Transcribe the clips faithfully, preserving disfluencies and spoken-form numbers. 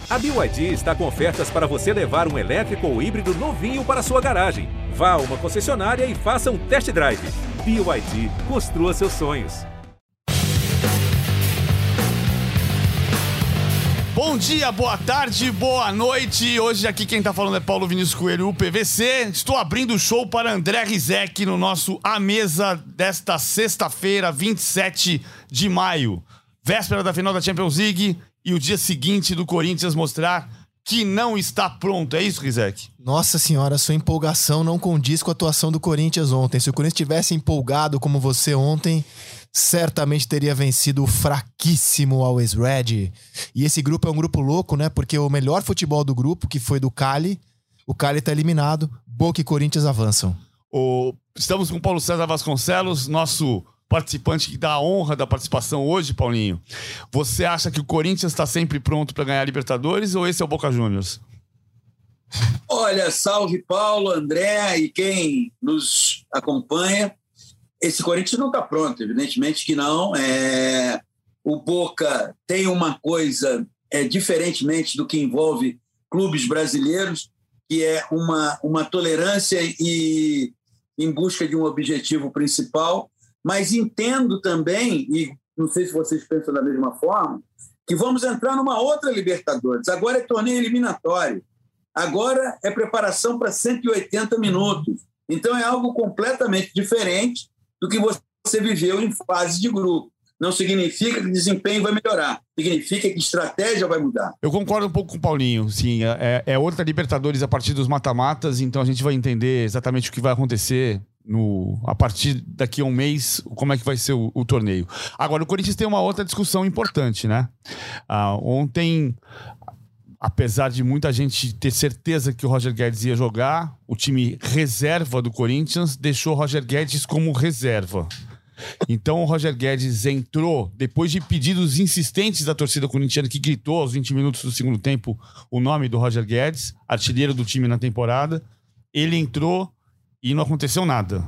A B Y D está com ofertas para você levar um elétrico ou híbrido novinho para sua garagem. Vá a uma concessionária e faça um test drive. B Y D, construa seus sonhos. Bom dia, boa tarde, boa noite. Hoje aqui quem tá falando é Paulo Vinícius Coelho, o P V C. Estou abrindo o show para André Rizek no nosso A Mesa desta sexta-feira, vinte e sete de maio. Véspera da final da Champions League e o dia seguinte do Corinthians mostrar que não está pronto. É isso, Rizek? Nossa senhora, sua empolgação não condiz com a atuação do Corinthians ontem. Se o Corinthians tivesse empolgado como você ontem, certamente teria vencido o fraquíssimo Always Red. E esse grupo é um grupo louco, né? Porque o melhor futebol do grupo, que foi do Cali, o Cali tá eliminado. Boca e Corinthians avançam. O... Estamos com o Paulo César Vasconcelos, nosso participante que dá a honra da participação hoje, Paulinho. Você acha que o Corinthians está sempre pronto para ganhar a Libertadores ou esse é o Boca Juniors? Olha, salve Paulo, André e quem nos acompanha. Esse Corinthians não está pronto, evidentemente que não. É... O Boca tem uma coisa, é, diferentemente do que envolve clubes brasileiros, que é uma, uma tolerância e em busca de um objetivo principal. Mas entendo também, e não sei se vocês pensam da mesma forma, que vamos entrar numa outra Libertadores. Agora é torneio eliminatório. Agora é preparação para cento e oitenta minutos. Então é algo completamente diferente do que você viveu em fase de grupo. Não significa que o desempenho vai melhorar. Significa que a estratégia vai mudar. Eu concordo um pouco com o Paulinho. Sim, é, é outra Libertadores a partir dos mata-matas, então a gente vai entender exatamente o que vai acontecer No, a partir daqui a um mês, como é que vai ser o, o torneio. Agora, o Corinthians tem uma outra discussão importante, né? Ah, ontem, apesar de muita gente ter certeza que o Roger Guedes ia jogar, o time reserva do Corinthians deixou o Roger Guedes como reserva. Então o Roger Guedes entrou, depois de pedidos insistentes da torcida corintiana, que gritou aos vinte minutos do segundo tempo o nome do Roger Guedes, artilheiro do time na temporada. Ele entrou e não aconteceu nada.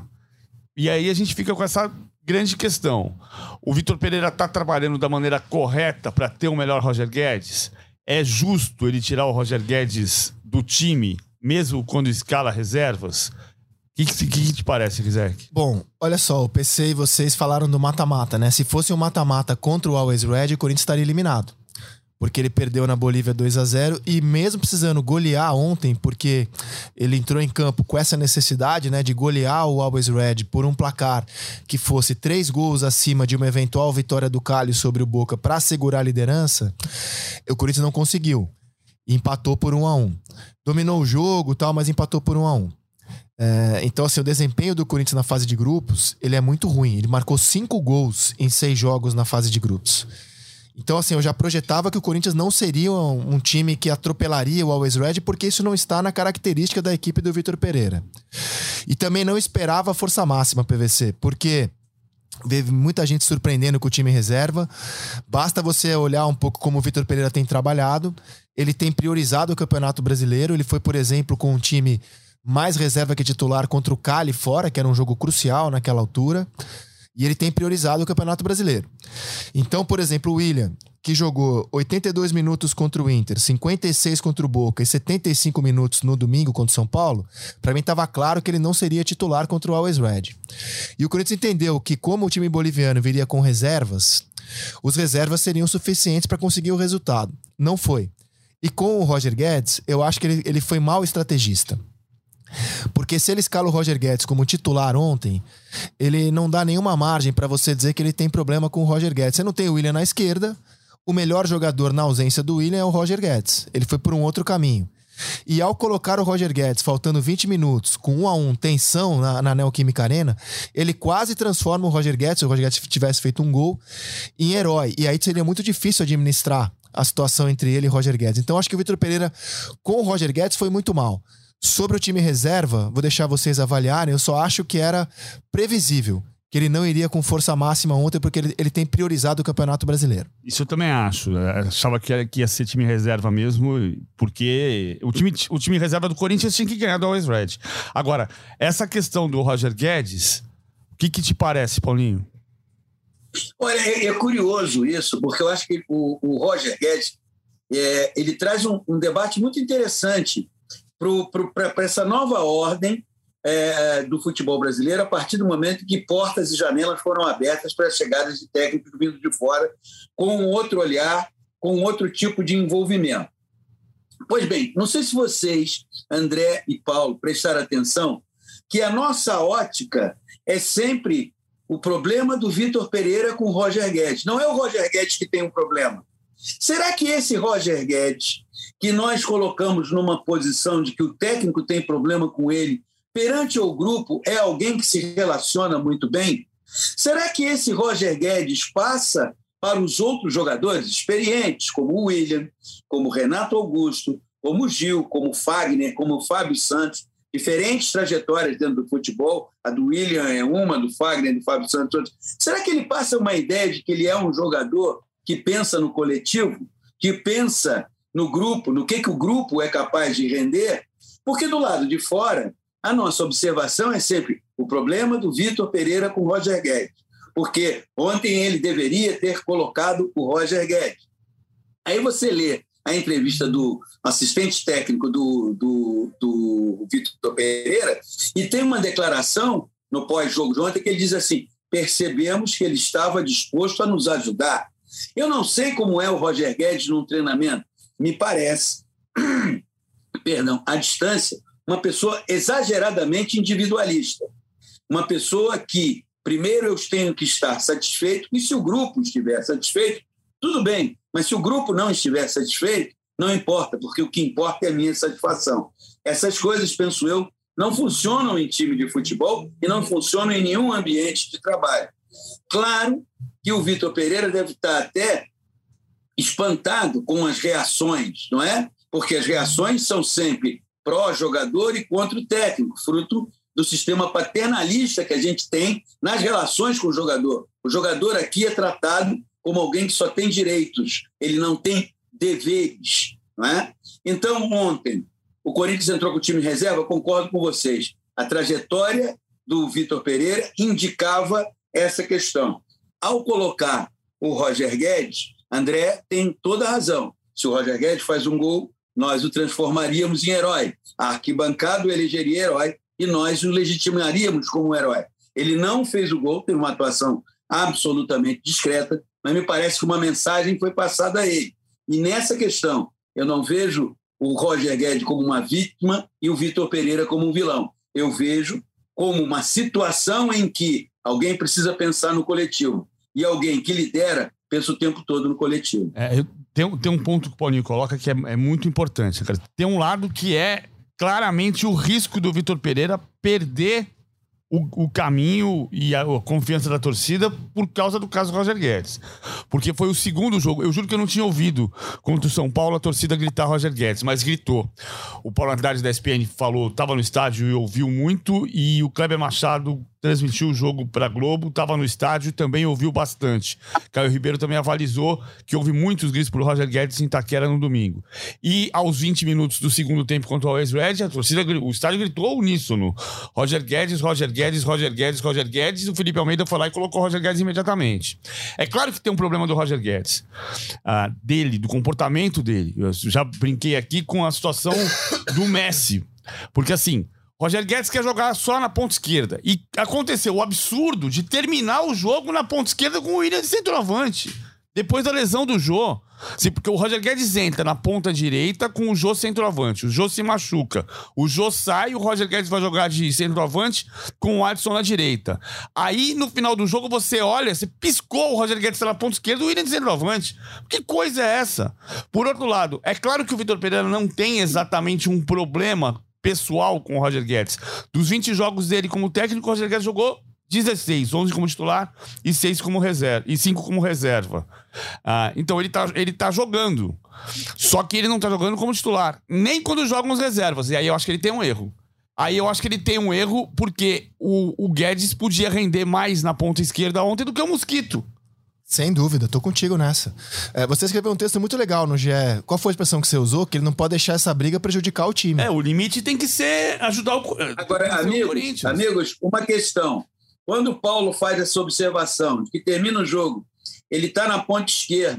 E aí a gente fica com essa grande questão. O Vitor Pereira está trabalhando da maneira correta para ter o melhor Roger Guedes? É justo ele tirar o Roger Guedes do time, mesmo quando escala reservas? O que, que, que te parece, Rizek? Bom, olha só, o P C e vocês falaram do mata-mata, né? Se fosse um mata-mata contra o Always Red, o Corinthians estaria eliminado. Porque ele perdeu na Bolívia dois a zero e mesmo precisando golear ontem, porque ele entrou em campo com essa necessidade, né, de golear o Always Red por um placar que fosse três gols acima de uma eventual vitória do Cali sobre o Boca para assegurar a liderança, o Corinthians não conseguiu. Empatou por um a um. Dominou o jogo e tal, mas empatou por um a um. É, então, assim, o desempenho do Corinthians na fase de grupos, ele é muito ruim. Ele marcou cinco gols em seis jogos na fase de grupos. Então, assim, eu já projetava que o Corinthians não seria um, um time que atropelaria o Always Red, porque isso não está na característica da equipe do Vitor Pereira. E também não esperava a força máxima, P V C, porque teve muita gente surpreendendo com o time reserva. Basta você olhar um pouco como o Vitor Pereira tem trabalhado. Ele tem priorizado o Campeonato Brasileiro. Ele foi, por exemplo, com um time mais reserva que titular contra o Cali fora, que era um jogo crucial naquela altura. E ele tem priorizado o Campeonato Brasileiro. Então, por exemplo, o William, que jogou oitenta e dois minutos contra o Inter, cinquenta e seis contra o Boca e setenta e cinco minutos no domingo contra o São Paulo, para mim estava claro que ele não seria titular contra o Always Red. E o Corinthians entendeu que, como o time boliviano viria com reservas, os reservas seriam suficientes para conseguir o resultado. Não foi. E com o Roger Guedes, eu acho que ele, ele foi mau estrategista. Porque se ele escala o Roger Guedes como titular ontem, ele não dá nenhuma margem para você dizer que ele tem problema com o Roger Guedes. Você não tem o William na esquerda, o melhor jogador na ausência do William é o Roger Guedes. Ele foi por um outro caminho. E ao colocar o Roger Guedes faltando vinte minutos, com um a um, tensão na, na Neoquímica Arena, ele quase transforma o Roger Guedes, se o Roger Guedes tivesse feito um gol, em herói. E aí seria muito difícil administrar a situação entre ele e Roger Guedes. Então acho que o Vitor Pereira com o Roger Guedes foi muito mal. Sobre o time reserva, vou deixar vocês avaliarem, eu só acho que era previsível que ele não iria com força máxima ontem, porque ele, ele tem priorizado o Campeonato Brasileiro. Isso eu também acho. Eu achava que, era, que ia ser time reserva mesmo, porque o time, o time reserva do Corinthians tinha que ganhar do Always Red. Agora, essa questão do Roger Guedes, o que, que te parece, Paulinho? Olha, é, é curioso isso, porque eu acho que o, o Roger Guedes é, ele traz um, um debate muito interessante para essa nova ordem é, do futebol brasileiro, a partir do momento que portas e janelas foram abertas para a chegada de técnicos vindo de fora, com outro olhar, com outro tipo de envolvimento. Pois bem, não sei se vocês, André e Paulo, prestaram atenção que a nossa ótica é sempre o problema do Vitor Pereira com o Roger Guedes. Não é o Roger Guedes que tem um problema. Será que esse Roger Guedes, que nós colocamos numa posição de que o técnico tem problema com ele, perante o grupo, é alguém que se relaciona muito bem? Será que esse Roger Guedes passa para os outros jogadores experientes, como o William, como o Renato Augusto, como o Gil, como o Fagner, como o Fábio Santos, diferentes trajetórias dentro do futebol, a do William é uma, do Fagner, do Fábio Santos, outra. Será que ele passa uma ideia de que ele é um jogador que pensa no coletivo, que pensa no grupo, no que, que o grupo é capaz de render? Porque do lado de fora, a nossa observação é sempre o problema do Vitor Pereira com o Roger Guedes, porque ontem ele deveria ter colocado o Roger Guedes. Aí você lê a entrevista do assistente técnico do, do, do Vitor Pereira e tem uma declaração no pós-jogo de ontem que ele diz assim: percebemos que ele estava disposto a nos ajudar. Eu não sei como é o Roger Guedes num treinamento. Me parece, perdão, à distância, uma pessoa exageradamente individualista. Uma pessoa que, primeiro, eu tenho que estar satisfeito, e se o grupo estiver satisfeito, tudo bem. Mas se o grupo não estiver satisfeito, não importa, porque o que importa é a minha satisfação. Essas coisas, penso eu, não funcionam em time de futebol e não funcionam em nenhum ambiente de trabalho. Claro que o Vitor Pereira deve estar até espantado com as reações, não é? Porque as reações são sempre pró-jogador e contra o técnico, fruto do sistema paternalista que a gente tem nas relações com o jogador. O jogador aqui é tratado como alguém que só tem direitos, ele não tem deveres, não é? Então, ontem, o Corinthians entrou com o time reserva, concordo com vocês. A trajetória do Vitor Pereira indicava essa questão. Ao colocar o Roger Guedes, André tem toda a razão. Se o Roger Guedes faz um gol, nós o transformaríamos em herói. A arquibancada o elegeria herói e nós o legitimaríamos como herói. Ele não fez o gol, teve uma atuação absolutamente discreta, mas me parece que uma mensagem foi passada a ele. E nessa questão, eu não vejo o Roger Guedes como uma vítima e o Vitor Pereira como um vilão. Eu vejo como uma situação em que alguém precisa pensar no coletivo e alguém que lidera pensa o tempo todo no coletivo. É, eu, tem, tem um ponto que o Paulinho coloca que é, é muito importante, cara. Tem um lado que é claramente o risco do Vitor Pereira perder o, o caminho e a, a confiança da torcida por causa do caso Roger Guedes. Porque foi o segundo jogo. Eu juro que eu não tinha ouvido contra o São Paulo a torcida gritar Roger Guedes, mas gritou. O Paulo Andrade da E S P N falou, estava no estádio e ouviu muito, e o Kleber Machado transmitiu o jogo para a Globo, estava no estádio e também ouviu bastante. Caio Ribeiro também avalizou que houve muitos gritos por Roger Guedes em Itaquera no domingo. E aos vinte minutos do segundo tempo contra o Always Red, a torcida, o estádio gritou uníssono. Roger Guedes, Roger Guedes, Roger Guedes, Roger Guedes, e o Felipe Almeida foi lá e colocou o Roger Guedes imediatamente. É claro que tem um problema do Roger Guedes, ah, dele, do comportamento dele. Eu já brinquei aqui com a situação do Messi. Porque assim, Roger Guedes quer jogar só na ponta esquerda. E aconteceu o absurdo de terminar o jogo na ponta esquerda com o William de centroavante. Depois da lesão do Jô. Sim, porque o Roger Guedes entra na ponta direita com o Jô centroavante. O Jô se machuca. O Jô sai, o Roger Guedes vai jogar de centroavante com o Alisson na direita. Aí, no final do jogo, você olha, você piscou, o Roger Guedes tá na ponta esquerda, o William de centroavante. Que coisa é essa? Por outro lado, é claro que o Vitor Pereira não tem exatamente um problema pessoal com o Roger Guedes. Dos vinte jogos dele como técnico, o Roger Guedes jogou dezesseis, onze como titular e seis como reserva, e cinco como reserva. Ah, então ele tá, ele tá jogando. Só que ele não tá jogando como titular, nem quando jogam as reservas. E aí eu acho que ele tem um erro. Aí eu acho que ele tem um erro porque o, o Guedes podia render mais na ponta esquerda ontem do que o Mosquito. Sem dúvida, tô contigo nessa. É, você escreveu um texto muito legal no G E. Qual foi a expressão que você usou? Que ele não pode deixar essa briga prejudicar o time. É, o limite tem que ser ajudar o Agora, amigos, amigos, uma questão. Quando o Paulo faz essa observação de que termina o jogo, ele está na ponta esquerda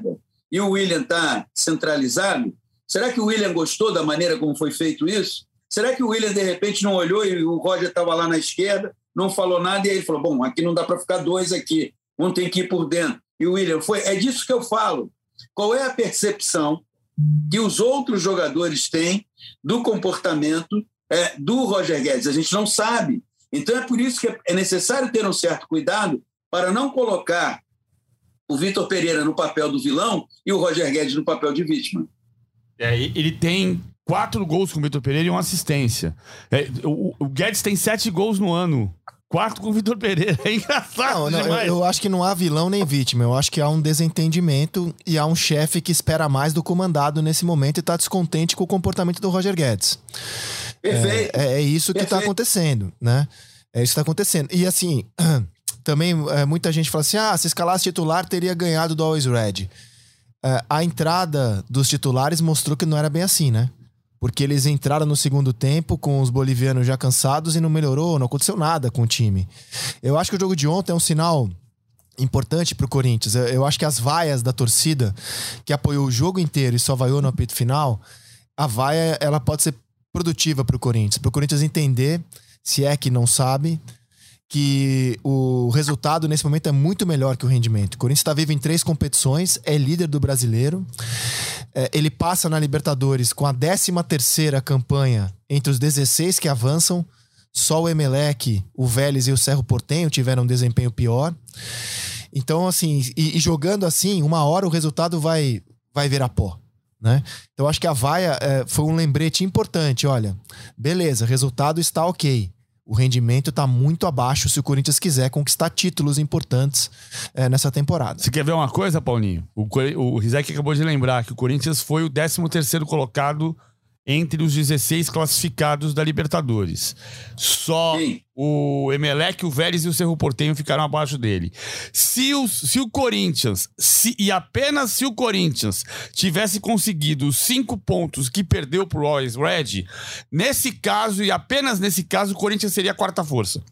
e o William está centralizado, será que o William gostou da maneira como foi feito isso? Será que o William, de repente, não olhou e o Roger estava lá na esquerda, não falou nada, e aí ele falou, bom, aqui não dá para ficar dois aqui, um tem que ir por dentro. E o William foi. É disso que eu falo. Qual é a percepção que os outros jogadores têm do comportamento é, do Roger Guedes? A gente não sabe. Então é por isso que é necessário ter um certo cuidado para não colocar o Vitor Pereira no papel do vilão e o Roger Guedes no papel de vítima. É, ele tem quatro gols com o Vitor Pereira e uma assistência. É, o, o Guedes tem sete gols no ano. Quatro com o Vitor Pereira. É engraçado. Não, não, eu, eu acho que não há vilão nem vítima. Eu acho que há um desentendimento e há um chefe que espera mais do comandado nesse momento e está descontente com o comportamento do Roger Guedes. Perfeito. É, é isso que está acontecendo, né? É isso que está acontecendo. E assim, também é, muita gente fala assim, ah, se escalasse titular teria ganhado do Always Red. É, a entrada dos titulares mostrou que não era bem assim, né? Porque eles entraram no segundo tempo com os bolivianos já cansados e não melhorou, não aconteceu nada com o time. Eu acho que o jogo de ontem é um sinal importante pro Corinthians. Eu acho que as vaias da torcida, que apoiou o jogo inteiro e só vaiou no apito final, a vaia ela pode ser produtiva pro Corinthians. Pro Corinthians entender, se é que não sabe, que o resultado nesse momento é muito melhor que o rendimento. O Corinthians está vivo em três competições, é líder do brasileiro. É, ele passa na Libertadores com a décima terceira campanha entre os dezesseis que avançam. Só o Emelec, o Vélez e o Cerro Porteño tiveram um desempenho pior. Então, assim, e, e jogando assim, uma hora o resultado vai, vai virar pó, né? Então, acho que a vaia é, foi um lembrete importante. Olha, beleza, resultado está ok. O rendimento está muito abaixo se o Corinthians quiser conquistar títulos importantes é, nessa temporada. Você quer ver uma coisa, Paulinho? O, o Rizek acabou de lembrar que o Corinthians foi o décimo terceiro colocado entre os dezesseis classificados da Libertadores. Só Sim. o Emelec, o Vélez e o Cerro Porteño ficaram abaixo dele. Se o, se o Corinthians, se, e apenas se o Corinthians tivesse conseguido os cinco pontos que perdeu pro Always Red, nesse caso, e apenas nesse caso, o Corinthians seria a quarta força.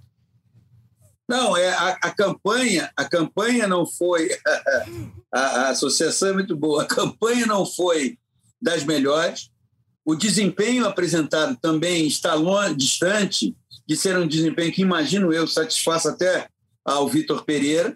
Não, é, a, a campanha a campanha não foi... A, a associação é muito boa. A campanha não foi das melhores. O desempenho apresentado também está longe, distante de ser um desempenho que, imagino eu, satisfaça até ao Vitor Pereira.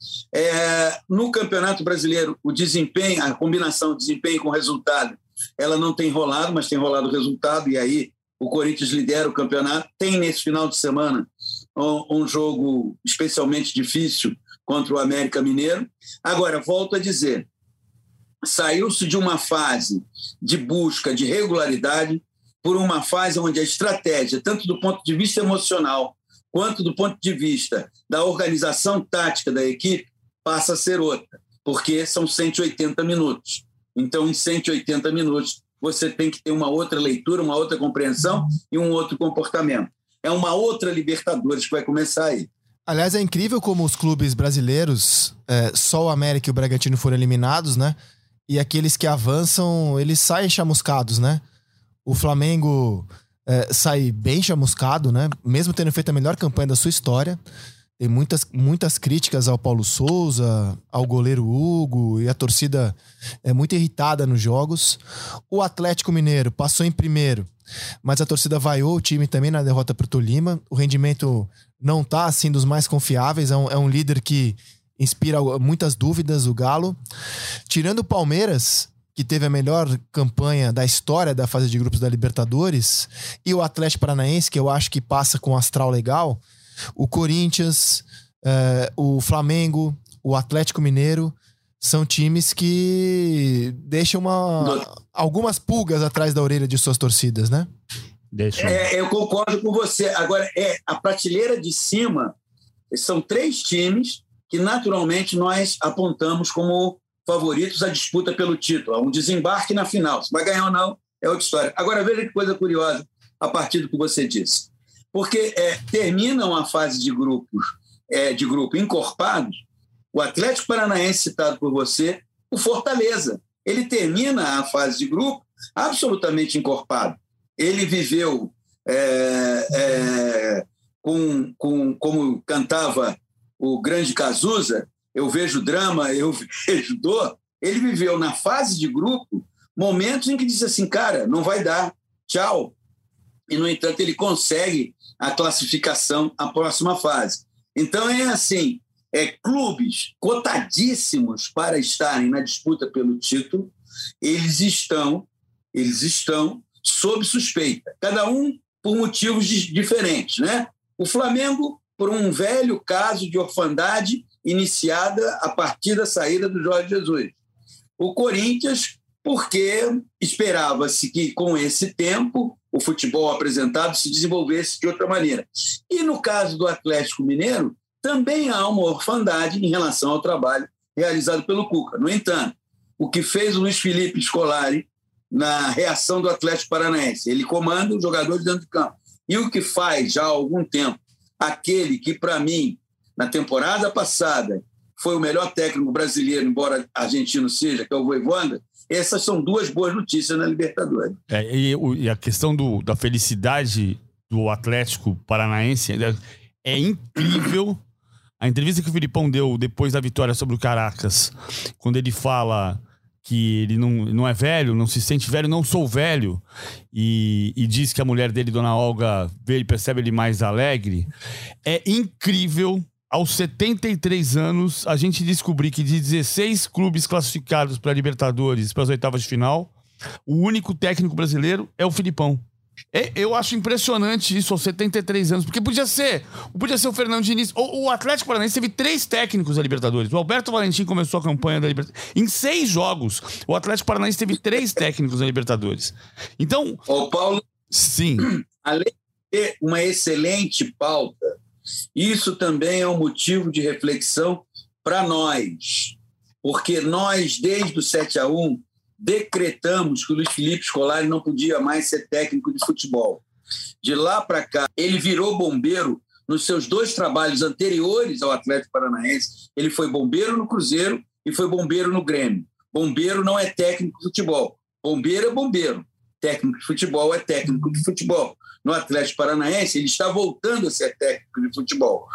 É, no Campeonato Brasileiro, o desempenho, a combinação de desempenho com resultado, ela não tem rolado, mas tem rolado o resultado, e aí o Corinthians lidera o campeonato. Tem nesse final de semana um, um jogo especialmente difícil contra o América Mineiro. Agora, volto a dizer, saiu-se de uma fase de busca de regularidade por uma fase onde a estratégia, tanto do ponto de vista emocional quanto do ponto de vista da organização tática da equipe, passa a ser outra, porque são cento e oitenta minutos. Então, em cento e oitenta minutos, você tem que ter uma outra leitura, uma outra compreensão e um outro comportamento. É uma outra Libertadores que vai começar aí. Aliás, é incrível como os clubes brasileiros, é, só o América e o Bragantino foram eliminados, né? E aqueles que avançam, eles saem chamuscados, né? O Flamengo é, sai bem chamuscado, né? Mesmo tendo feito a melhor campanha da sua história. Tem muitas, muitas críticas ao Paulo Souza, ao goleiro Hugo, e a torcida é muito irritada nos jogos. O Atlético Mineiro passou em primeiro, mas a torcida vaiou o time também na derrota para o Tolima. O rendimento não tá assim dos mais confiáveis, é um, é um líder que inspira muitas dúvidas, o Galo. Tirando o Palmeiras, que teve a melhor campanha da história da fase de grupos da Libertadores, e o Atlético Paranaense, que eu acho que passa com um astral legal, o Corinthians, uh, o Flamengo, o Atlético Mineiro, são times que deixam uma, algumas pulgas atrás da orelha de suas torcidas, né? Deixa. É, eu concordo com você. Agora, é, a prateleira de cima são três times que naturalmente nós apontamos como favoritos à disputa pelo título, a um desembarque na final. Se vai ganhar ou não, é outra história. Agora, veja que coisa curiosa a partir do que você disse. Porque é, terminam a fase de grupos, é, de grupo encorpados, o Atlético Paranaense, citado por você, o Fortaleza. Ele termina a fase de grupo absolutamente encorpado. Ele viveu é, é, com, com, como cantava o grande Cazuza, eu vejo drama, eu vejo dor. ele viveu na fase de grupo momentos em que disse assim, cara, não vai dar, tchau. E, no entanto, ele consegue a classificação à próxima fase. Então, é assim, é, clubes cotadíssimos para estarem na disputa pelo título, eles estão, eles estão sob suspeita, cada um por motivos diferentes, né? O Flamengo, por um velho caso de orfandade iniciada a partir da saída do Jorge Jesus. O Corinthians, porque esperava-se que, com esse tempo, o futebol apresentado se desenvolvesse de outra maneira. E, no caso do Atlético Mineiro, também há uma orfandade em relação ao trabalho realizado pelo Cuca. No entanto, o que fez o Luiz Felipe Scolari na reação do Atlético Paranaense, ele comanda os jogadores dentro do campo. E o que faz já há algum tempo aquele que, para mim, na temporada passada, foi o melhor técnico brasileiro, embora argentino seja, que é o Vojvoda, essas são duas boas notícias na Libertadores. É, e, e a questão do, da felicidade do Atlético Paranaense é, é incrível. A entrevista que o Filipão deu depois da vitória sobre o Caracas, quando ele fala que ele não, não é velho, não se sente velho, não sou velho, e, e diz que a mulher dele, Dona Olga, vê ele, percebe ele mais alegre, é incrível. Aos setenta e três anos, a gente descobrir que de dezesseis clubes classificados para a Libertadores, para as oitavas de final, o único técnico brasileiro é o Filipão. É, eu acho impressionante isso aos setenta e três anos, porque podia ser, podia ser o Fernando Diniz. O, o Atlético Paranaense teve três técnicos da Libertadores. O Alberto Valentim começou a campanha da Libertadores. Em seis jogos, o Atlético Paranaense teve três técnicos da Libertadores. Então... Ô, Paulo, sim. Além de ter uma excelente pauta, isso também é um motivo de reflexão para nós, porque nós, desde o sete a um, decretamos que o Luiz Felipe Scolari não podia mais ser técnico de futebol. De lá para cá, ele virou bombeiro nos seus dois trabalhos anteriores ao Atlético Paranaense. Ele foi bombeiro no Cruzeiro e foi bombeiro no Grêmio. Bombeiro não é técnico de futebol. Bombeiro é bombeiro. Técnico de futebol é técnico de futebol. No Atlético Paranaense, ele está voltando a ser técnico de futebol.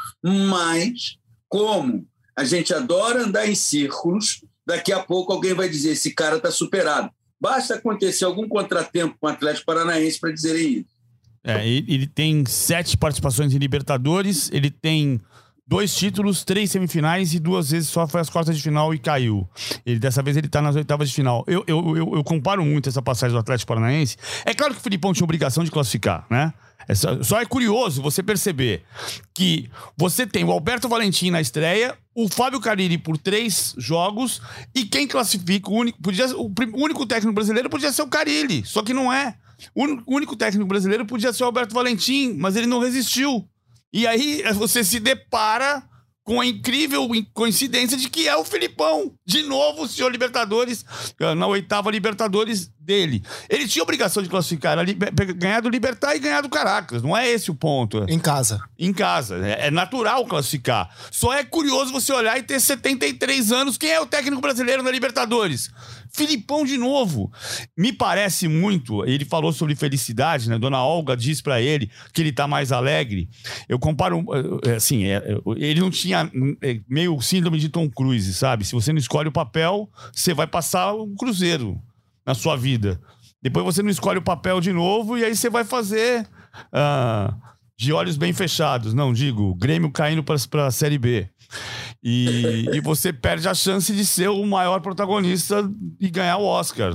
Mas, como a gente adora andar em círculos, daqui a pouco alguém vai dizer, esse cara está superado. Basta acontecer algum contratempo com o Atlético Paranaense para dizerem isso. É, ele tem sete participações em Libertadores, ele tem dois títulos, três semifinais e duas vezes só foi às quartas de final e caiu. Ele, dessa vez ele tá nas oitavas de final. Eu, eu, eu, eu comparo muito essa passagem do Atlético Paranaense. É claro que o Filipão tinha obrigação de classificar, né? É só, só é curioso você perceber que você tem o Alberto Valentim na estreia, o Fábio Carille por três jogos, e quem classifica, o único, podia, o, o único técnico brasileiro podia ser o Carille, só que não é. O único técnico brasileiro podia ser o Alberto Valentim, mas ele não resistiu. E aí você se depara com a incrível coincidência de que é o Filipão. De novo, o senhor Libertadores, na oitava Libertadores dele. Ele tinha obrigação de classificar, ganhar do Libertad e ganhar do Caracas. Não é esse o ponto. Em casa. Em casa. É natural classificar. Só é curioso você olhar e ter setenta e três anos. Quem é o técnico brasileiro na Libertadores? Filipão de novo. Me parece muito, ele falou sobre felicidade, né? Dona Olga diz pra ele que ele tá mais alegre. Eu comparo, assim, ele não tinha meio síndrome de Tom Cruise, sabe? Se você não escolhe o papel, você vai passar o Cruzeiro na sua vida. Depois você não escolhe o papel de novo e aí você vai fazer uh, de olhos bem fechados. Não, digo, Grêmio caindo pra, pra Série B. E, e você perde a chance de ser o maior protagonista e ganhar o Oscar.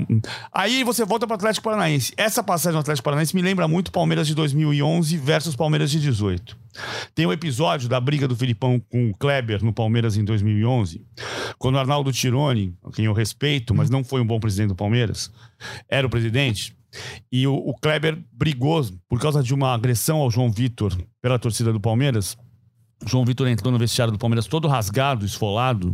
Aí você volta para o Atlético Paranaense. Essa passagem do Atlético Paranaense me lembra muito Palmeiras de dois mil e onze versus Palmeiras de dezoito. Tem um episódio da briga do Filipão com o Kleber no Palmeiras em dois mil e onze, quando o Arnaldo Tironi, a quem eu respeito, mas não foi um bom presidente do Palmeiras, era o presidente, e o, o Kleber brigou por causa de uma agressão ao João Vitor pela torcida do Palmeiras. O João Vitor entrou no vestiário do Palmeiras todo rasgado, esfolado.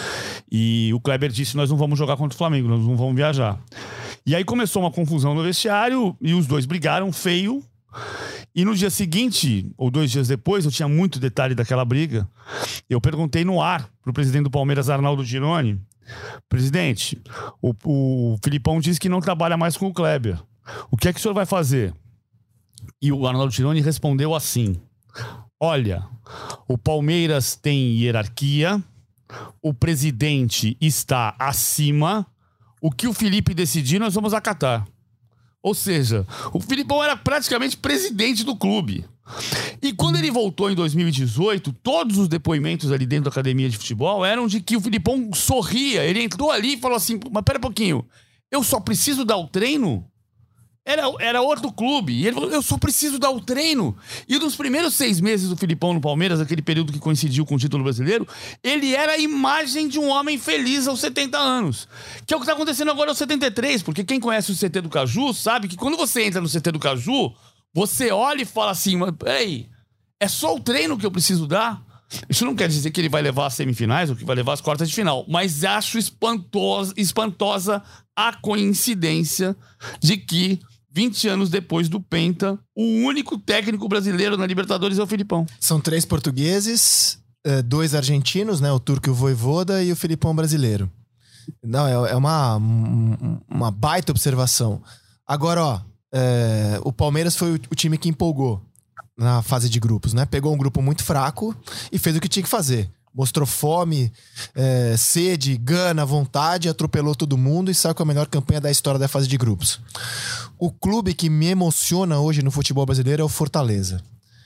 E o Kleber disse, nós não vamos jogar contra o Flamengo, nós não vamos viajar. E aí começou uma confusão no vestiário e os dois brigaram feio. E no dia seguinte, ou dois dias depois, eu tinha muito detalhe daquela briga. Eu perguntei no ar pro presidente do Palmeiras, Arnaldo Tironi: presidente, o, o Filipão disse que não trabalha mais com o Kleber. O que é que o senhor vai fazer? E o Arnaldo Tironi respondeu assim: olha, o Palmeiras tem hierarquia, o presidente está acima, o que o Felipe decidir, nós vamos acatar. Ou seja, o Filipão era praticamente presidente do clube. E quando ele voltou em dois mil e dezoito, todos os depoimentos ali dentro da academia de futebol eram de que o Filipão sorria. Ele entrou ali e falou assim, mas pera um pouquinho, eu só preciso dar o treino? Era, era outro clube. E ele falou, eu só preciso dar o treino. E nos primeiros seis meses do Filipão no Palmeiras, aquele período que coincidiu com o título brasileiro, ele era a imagem de um homem feliz aos setenta anos. Que é o que está acontecendo agora aos setenta e três. Porque quem conhece o C T do Caju sabe que quando você entra no C T do Caju, você olha e fala assim, mas peraí, é só o treino que eu preciso dar? Isso não quer dizer que ele vai levar as semifinais ou que vai levar as quartas de final. Mas acho espantosa, espantosa a coincidência de que vinte anos depois do Penta, o único técnico brasileiro na Libertadores é o Filipão. São três portugueses, dois argentinos, né? O turco e o Vojvoda, e o Filipão brasileiro. Não, é uma, uma baita observação. Agora, ó, é, o Palmeiras foi o, o time que empolgou na fase de grupos, né? Pegou um grupo muito fraco e fez o que tinha que fazer. Mostrou fome, é, sede, gana, vontade, atropelou todo mundo e saiu com a melhor campanha da história da fase de grupos. O clube que me emociona hoje no futebol brasileiro é o Fortaleza.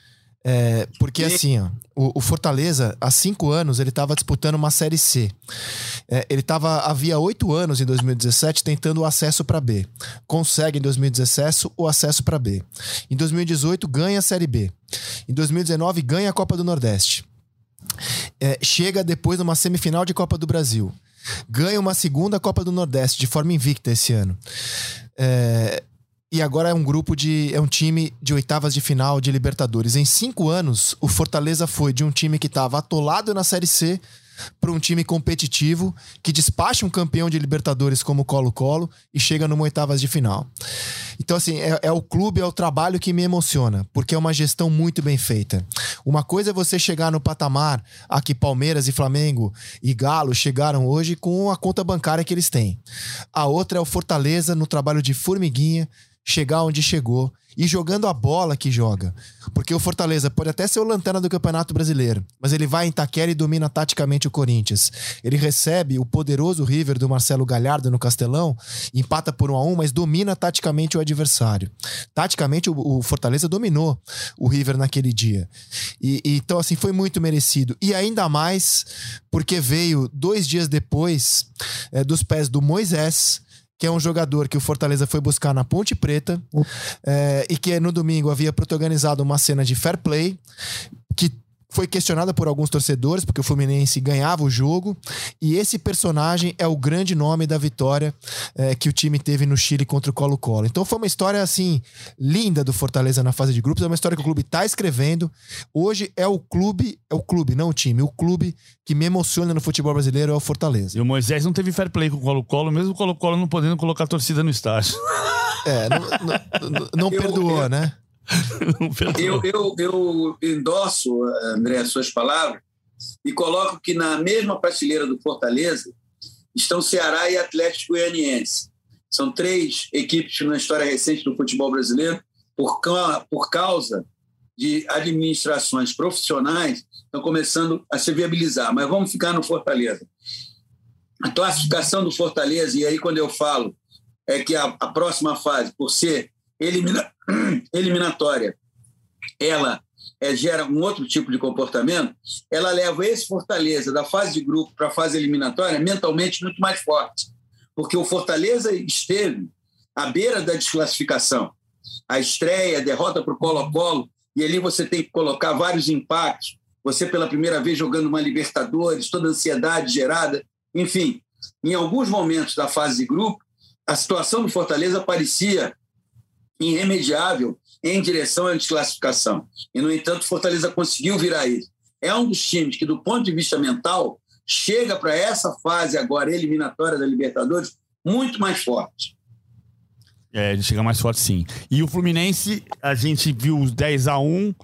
É, porque assim, ó, o, o Fortaleza, há cinco anos, ele estava disputando uma Série C. É, ele estava, havia oito anos, em dois mil e dezessete, tentando o acesso para B. Consegue, em dois mil e dezessete, o acesso para B. Em dois mil e dezoito, ganha a Série B. Em dois mil e dezenove, ganha a Copa do Nordeste. É, chega depois numa semifinal de Copa do Brasil. Ganha uma segunda Copa do Nordeste, de forma invicta esse ano. É... E agora é um grupo de... É um time de oitavas de final de Libertadores. Em cinco anos, o Fortaleza foi de um time que estava atolado na Série C para um time competitivo que despacha um campeão de Libertadores como o Colo-Colo e chega numa oitavas de final. Então, assim, é, é o clube, é o trabalho que me emociona, porque é uma gestão muito bem feita. Uma coisa é você chegar no patamar a que Palmeiras e Flamengo e Galo chegaram hoje com a conta bancária que eles têm. A outra é o Fortaleza no trabalho de formiguinha, chegar onde chegou e jogando a bola que joga. Porque o Fortaleza pode até ser o lanterna do Campeonato Brasileiro, mas ele vai em Itaquera e domina taticamente o Corinthians. Ele recebe o poderoso River do Marcelo Galhardo no Castelão, empata por um a um, mas domina taticamente o adversário. Taticamente o, o Fortaleza dominou o River naquele dia. E, e, então assim, foi muito merecido. E ainda mais porque veio dois dias depois é, dos pés do Moisés, que é um jogador que o Fortaleza foi buscar na Ponte Preta, é, e que no domingo havia protagonizado uma cena de fair play, que foi questionada por alguns torcedores, porque o Fluminense ganhava o jogo, e esse personagem é o grande nome da vitória é, que o time teve no Chile contra o Colo-Colo. Então foi uma história, assim, linda do Fortaleza na fase de grupos, é uma história que o clube está escrevendo. Hoje é o clube, é o clube, não o time, o clube que me emociona no futebol brasileiro é o Fortaleza. E o Moisés não teve fair play com o Colo-Colo, mesmo o Colo-Colo não podendo colocar a torcida no estádio. É, não, não, não, não perdoou, né? Eu, eu, eu endosso, André, as suas palavras e coloco que na mesma prateleira do Fortaleza estão Ceará e Atlético Goianiense. São três equipes na história recente do futebol brasileiro, por, por causa de administrações profissionais, estão começando a se viabilizar. Mas vamos ficar no Fortaleza. A classificação do Fortaleza, e aí quando eu falo é que a, a próxima fase, por ser elimina, eliminatória, ela é, gera um outro tipo de comportamento, ela leva esse Fortaleza da fase de grupo para a fase eliminatória mentalmente muito mais forte, porque o Fortaleza esteve à beira da desclassificação. A estreia, a derrota para o Colo-Colo, e ali você tem que colocar vários impactos, você pela primeira vez jogando uma Libertadores, toda a ansiedade gerada, enfim, em alguns momentos da fase de grupo, a situação do Fortaleza parecia irremediável em direção à desclassificação. E, no entanto, Fortaleza conseguiu virar isso. É um dos times que, do ponto de vista mental, chega para essa fase agora eliminatória da Libertadores muito mais forte. É, ele chega mais forte, sim. E o Fluminense, a gente viu os dez a um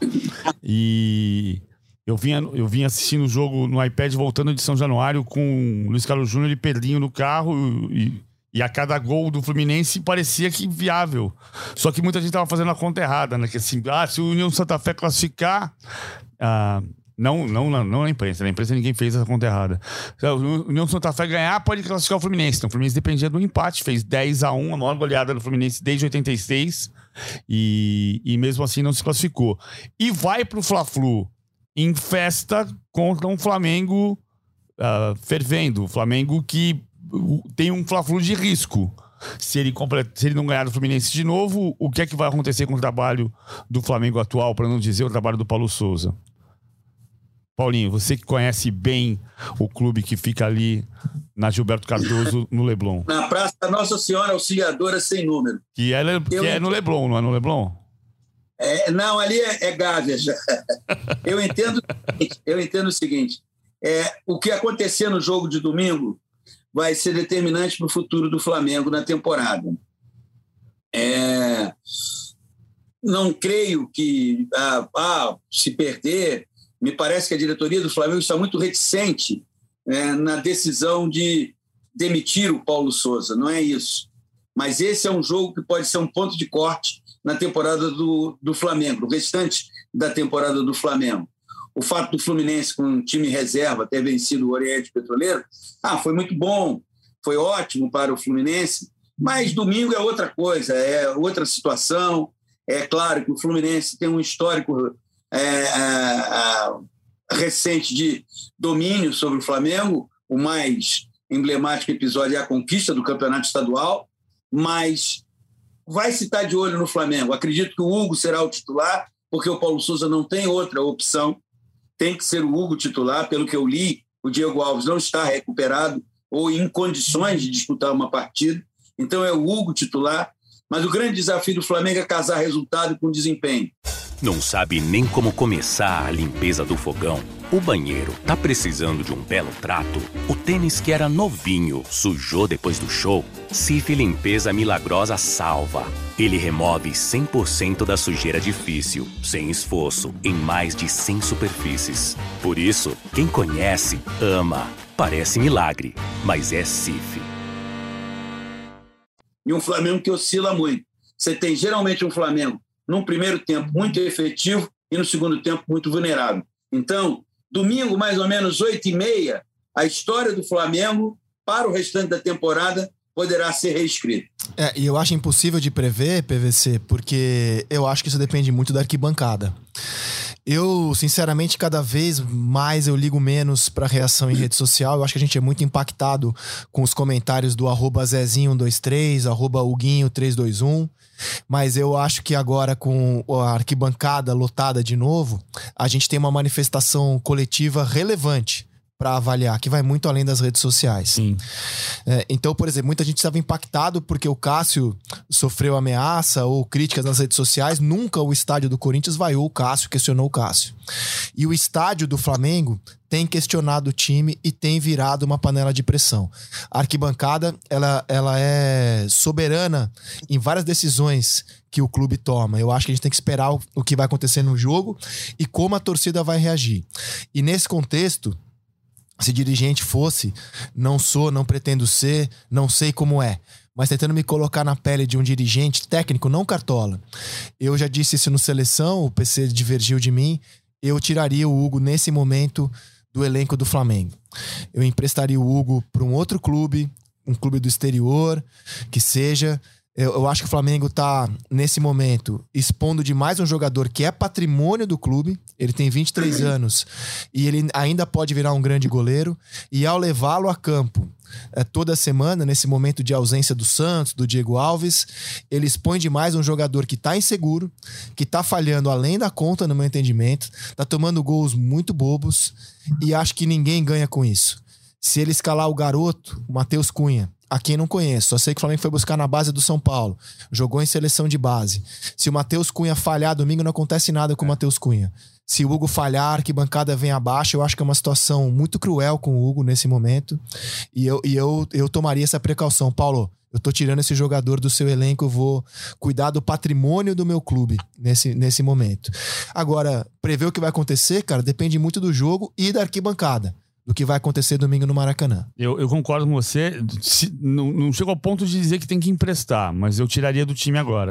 e eu vinha, eu vinha assistindo o jogo no iPad voltando de São Januário com o Luiz Carlos Júnior e Pedrinho no carro e... E a cada gol do Fluminense parecia que viável. Só que muita gente estava fazendo a conta errada, né? Que assim, ah, se o União Santa Fé classificar, ah, Não, não, não, não na imprensa. Na imprensa ninguém fez essa conta errada. O União Santa Fé ganhar pode classificar o Fluminense. Então, o Fluminense dependia do empate. Fez dez a um, a maior goleada do Fluminense desde oitenta e seis. E, e mesmo assim não se classificou. E vai pro Fla-Flu em festa contra um Flamengo uh, fervendo. O Flamengo que tem um Fla-Flu de risco. Se ele, completa, se ele não ganhar do Fluminense de novo, o que é que vai acontecer com o trabalho do Flamengo atual, para não dizer o trabalho do Paulo Souza? Paulinho, você que conhece bem o clube que fica ali na Gilberto Cardoso, no Leblon. Na Praça Nossa Senhora Auxiliadora Sem Número. Que é, que eu... é no Leblon, não é no Leblon? É, não, ali é, é Gávea. eu, entendo, eu entendo o seguinte, é, o que acontecer no jogo de domingo vai ser determinante para o futuro do Flamengo na temporada. É, não creio que, ah, ah, se perder, me parece que a diretoria do Flamengo está muito reticente é, na decisão de demitir o Paulo Souza, não é isso. Mas esse é um jogo que pode ser um ponto de corte na temporada do, do Flamengo, o restante da temporada do Flamengo. O fato do Fluminense, com um time reserva, ter vencido o Oriente Petroleiro, ah, foi muito bom, foi ótimo para o Fluminense, mas domingo é outra coisa, é outra situação. É claro que o Fluminense tem um histórico é, é, é, recente de domínio sobre o Flamengo, o mais emblemático episódio é a conquista do campeonato estadual, mas vai se estar de olho no Flamengo. Acredito que o Hugo será o titular, porque o Paulo Souza não tem outra opção, tem que ser o Hugo titular. Pelo que eu li, o Diego Alves não está recuperado ou em condições de disputar uma partida, então é o Hugo titular, mas o grande desafio do Flamengo é casar resultado com desempenho. Não sabe nem como começar a limpeza do fogão? O banheiro tá precisando de um belo trato? O tênis que era novinho sujou depois do show? Cif Limpeza Milagrosa salva. Ele remove cem por cento da sujeira difícil, sem esforço, em mais de cem superfícies. Por isso, quem conhece, ama. Parece milagre, mas é Cif. E um Flamengo que oscila muito. Você tem geralmente um Flamengo num primeiro tempo muito efetivo e no segundo tempo muito vulnerável. Então, domingo, mais ou menos oito e meia, a história do Flamengo para o restante da temporada poderá ser reescrita. É, e eu acho impossível de prever, P V C, porque eu acho que isso depende muito da arquibancada. Eu, sinceramente, cada vez mais eu ligo menos para reação em rede social. Eu acho que a gente é muito impactado com os comentários do arroba Zezinho um dois três, arroba Huguinho três dois um. Mas eu acho que agora, com a arquibancada lotada de novo, a gente tem uma manifestação coletiva relevante para avaliar, que vai muito além das redes sociais. Sim. É, então, por exemplo, muita gente estava impactado porque o Cássio sofreu ameaça ou críticas nas redes sociais. Nunca o estádio do Corinthians vaiou o Cássio, questionou o Cássio. E o estádio do Flamengo tem questionado o time e tem virado uma panela de pressão. A arquibancada, ela, ela é soberana em várias decisões que o clube toma. Eu acho que a gente tem que esperar o, o que vai acontecer no jogo e como a torcida vai reagir. E nesse contexto, se dirigente fosse, não sou, não pretendo ser, não sei como é, mas tentando me colocar na pele de um dirigente técnico, não cartola. Eu já disse isso no Seleção, o P C divergiu de mim, eu tiraria o Hugo nesse momento do elenco do Flamengo. Eu emprestaria o Hugo para um outro clube, um clube do exterior, que seja. Eu, eu acho que o Flamengo tá, nesse momento, expondo demais um jogador que é patrimônio do clube. Ele tem vinte e três anos e ele ainda pode virar um grande goleiro. E ao levá-lo a campo é, toda semana, nesse momento de ausência do Santos, do Diego Alves, ele expõe demais um jogador que tá inseguro, que tá falhando além da conta, no meu entendimento, tá tomando gols muito bobos e acho que ninguém ganha com isso. Se ele escalar o garoto, o Matheus Cunha, a quem não conheço, só sei que o Flamengo foi buscar na base do São Paulo, jogou em seleção de base. Se o Matheus Cunha falhar domingo, não acontece nada com o Matheus Cunha. Se o Hugo falhar, a arquibancada vem abaixo. Eu acho que é uma situação muito cruel com o Hugo nesse momento. E eu, e eu, eu tomaria essa precaução. Paulo, eu tô tirando esse jogador do seu elenco, eu vou cuidar do patrimônio do meu clube nesse, nesse momento. Agora, prever o que vai acontecer, cara, depende muito do jogo e da arquibancada, do que vai acontecer domingo no Maracanã. Eu, eu concordo com você. Se, não, não chego ao ponto de dizer que tem que emprestar, mas eu tiraria do time agora.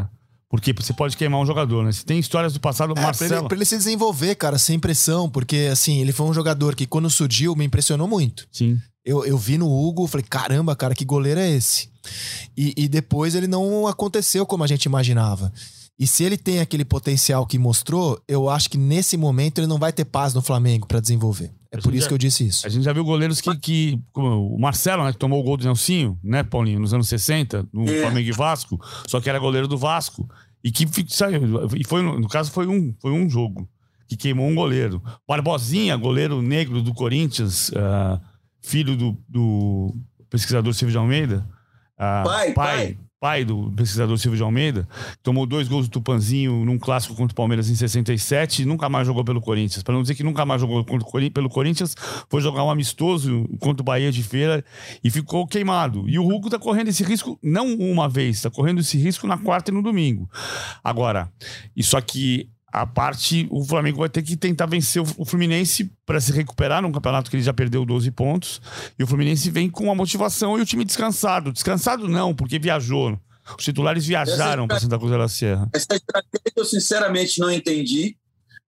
Porque você pode queimar um jogador, né? Se tem histórias do passado, o é, Marcelo... Pra ele, pra ele se desenvolver, cara, sem pressão. Porque, assim, ele foi um jogador que quando surgiu me impressionou muito. Sim. Eu, eu vi no Hugo, falei, caramba, cara, que goleiro é esse? E, e depois ele não aconteceu como a gente imaginava. E se ele tem aquele potencial que mostrou, eu acho que nesse momento ele não vai ter paz no Flamengo pra desenvolver. É por isso já, que eu disse isso. A gente já viu goleiros que... que como o Marcelo, né, que tomou o gol do Nelsinho, né, Paulinho, nos anos sessenta, no é. Flamengo e Vasco, só que era goleiro do Vasco. E que saiu. E foi, no caso, foi um, foi um jogo que queimou um goleiro. Barbosinha, goleiro negro do Corinthians, uh, filho do, do pesquisador Silvio de Almeida. Uh, pai, pai, pai. Pai do pesquisador Silvio de Almeida, tomou dois gols do Tupanzinho num clássico contra o Palmeiras em sessenta e sete e nunca mais jogou pelo Corinthians. Para não dizer que nunca mais jogou pelo Corinthians, foi jogar um amistoso contra o Bahia de Feira e ficou queimado. E o Hugo tá correndo esse risco, não uma vez, tá correndo esse risco na quarta e no domingo. Agora, isso aqui, a parte, o Flamengo vai ter que tentar vencer o Fluminense para se recuperar num campeonato que ele já perdeu doze pontos. E o Fluminense vem com a motivação e o time descansado. Descansado não, porque viajou. Os titulares viajaram para Santa Cruz da Sierra. Essa estratégia eu sinceramente não entendi,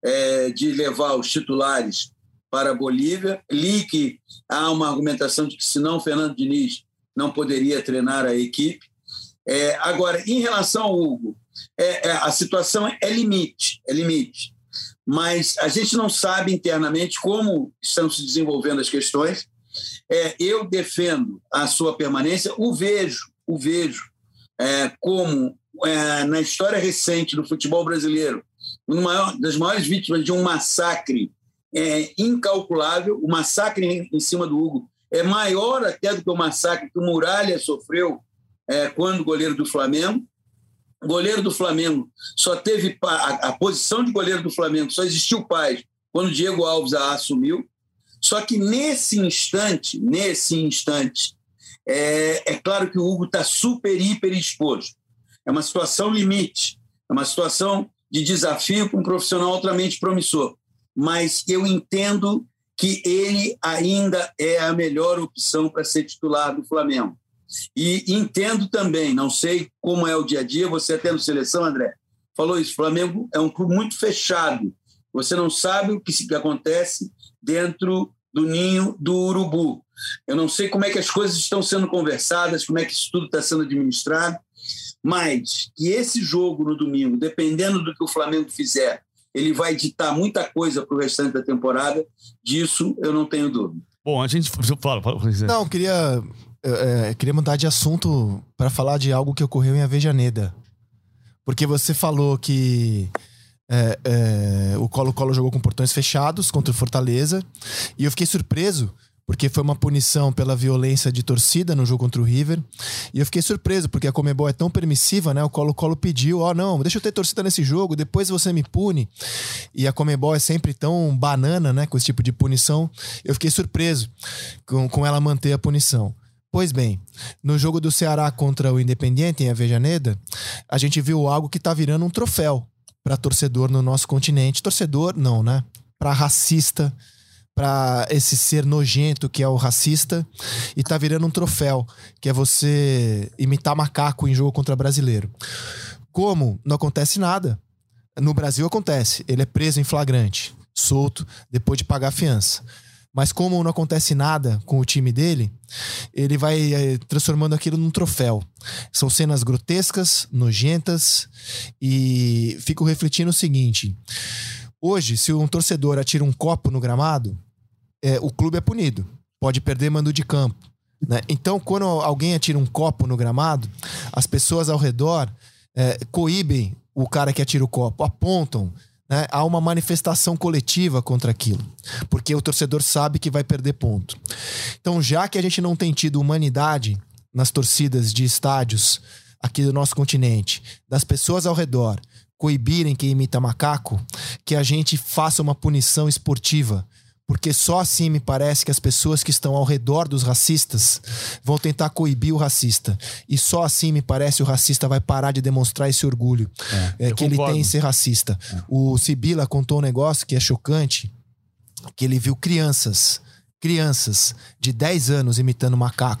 é, de levar os titulares para a Bolívia. Li que há uma argumentação de que senão o Fernando Diniz não poderia treinar a equipe. É, agora, em relação ao Hugo, É, é, a situação é limite, é limite. Mas a gente não sabe internamente como estão se desenvolvendo as questões. É, eu defendo a sua permanência, o vejo, o vejo é, como, é, na história recente do futebol brasileiro, uma das maiores vítimas de um massacre é, incalculável. O massacre em cima do Hugo é maior até do que o massacre que o Muralha sofreu é, quando goleiro do Flamengo. O goleiro do Flamengo só teve... A, a posição de goleiro do Flamengo só existiu paz quando o Diego Alves a assumiu. Só que nesse instante, nesse instante, é, é claro que o Hugo está super, hiper exposto. É uma situação limite, é uma situação de desafio com um profissional altamente promissor. Mas eu entendo que ele ainda é a melhor opção para ser titular do Flamengo. E entendo também, não sei como é o dia a dia, você até no Seleção, André, falou isso, o Flamengo é um clube muito fechado, você não sabe o que, que acontece dentro do ninho do urubu. Eu não sei como é que as coisas estão sendo conversadas, como é que isso tudo está sendo administrado, mas que esse jogo no domingo, dependendo do que o Flamengo fizer, ele vai ditar muita coisa para o restante da temporada, disso eu não tenho dúvida. Bom, a gente... Fala, fala, não, queria... É, queria mudar de assunto para falar de algo que ocorreu em Avejaneda. Porque você falou que é, é, o Colo-Colo jogou com portões fechados contra o Fortaleza. E eu fiquei surpreso, porque foi uma punição pela violência de torcida no jogo contra o River. E eu fiquei surpreso, porque a Conmebol é tão permissiva, né? O Colo-Colo pediu, ó, oh, não, deixa eu ter torcida nesse jogo, depois você me pune. E a Conmebol é sempre tão banana, né? Com esse tipo de punição. Eu fiquei surpreso com, com ela manter a punição. Pois bem, no jogo do Ceará contra o Independiente, em Avejaneda, a gente viu algo que tá virando um troféu para torcedor no nosso continente. Torcedor, não, né? Para racista, para esse ser nojento que é o racista, e tá virando um troféu, que é você imitar macaco em jogo contra brasileiro. Como não acontece nada, no Brasil acontece, ele é preso em flagrante, solto, depois de pagar a fiança. Mas como não acontece nada com o time dele, ele vai é, transformando aquilo num troféu. São cenas grotescas, nojentas, e fico refletindo o seguinte: hoje, se um torcedor atira um copo no gramado, é, o clube é punido, pode perder mando de campo, né? Então, quando alguém atira um copo no gramado, as pessoas ao redor é, coíbem o cara que atira o copo, apontam, né? Há uma manifestação coletiva contra aquilo, porque o torcedor sabe que vai perder ponto. Então, já que a gente não tem tido humanidade nas torcidas de estádios aqui do nosso continente, das pessoas ao redor coibirem quem imita macaco, que a gente faça uma punição esportiva, porque só assim me parece que as pessoas que estão ao redor dos racistas vão tentar coibir o racista. E só assim me parece o racista vai parar de demonstrar esse orgulho é, é, que ele tem em ser racista. É. O Sibila contou um negócio que é chocante, que ele viu crianças, crianças de dez anos imitando macaco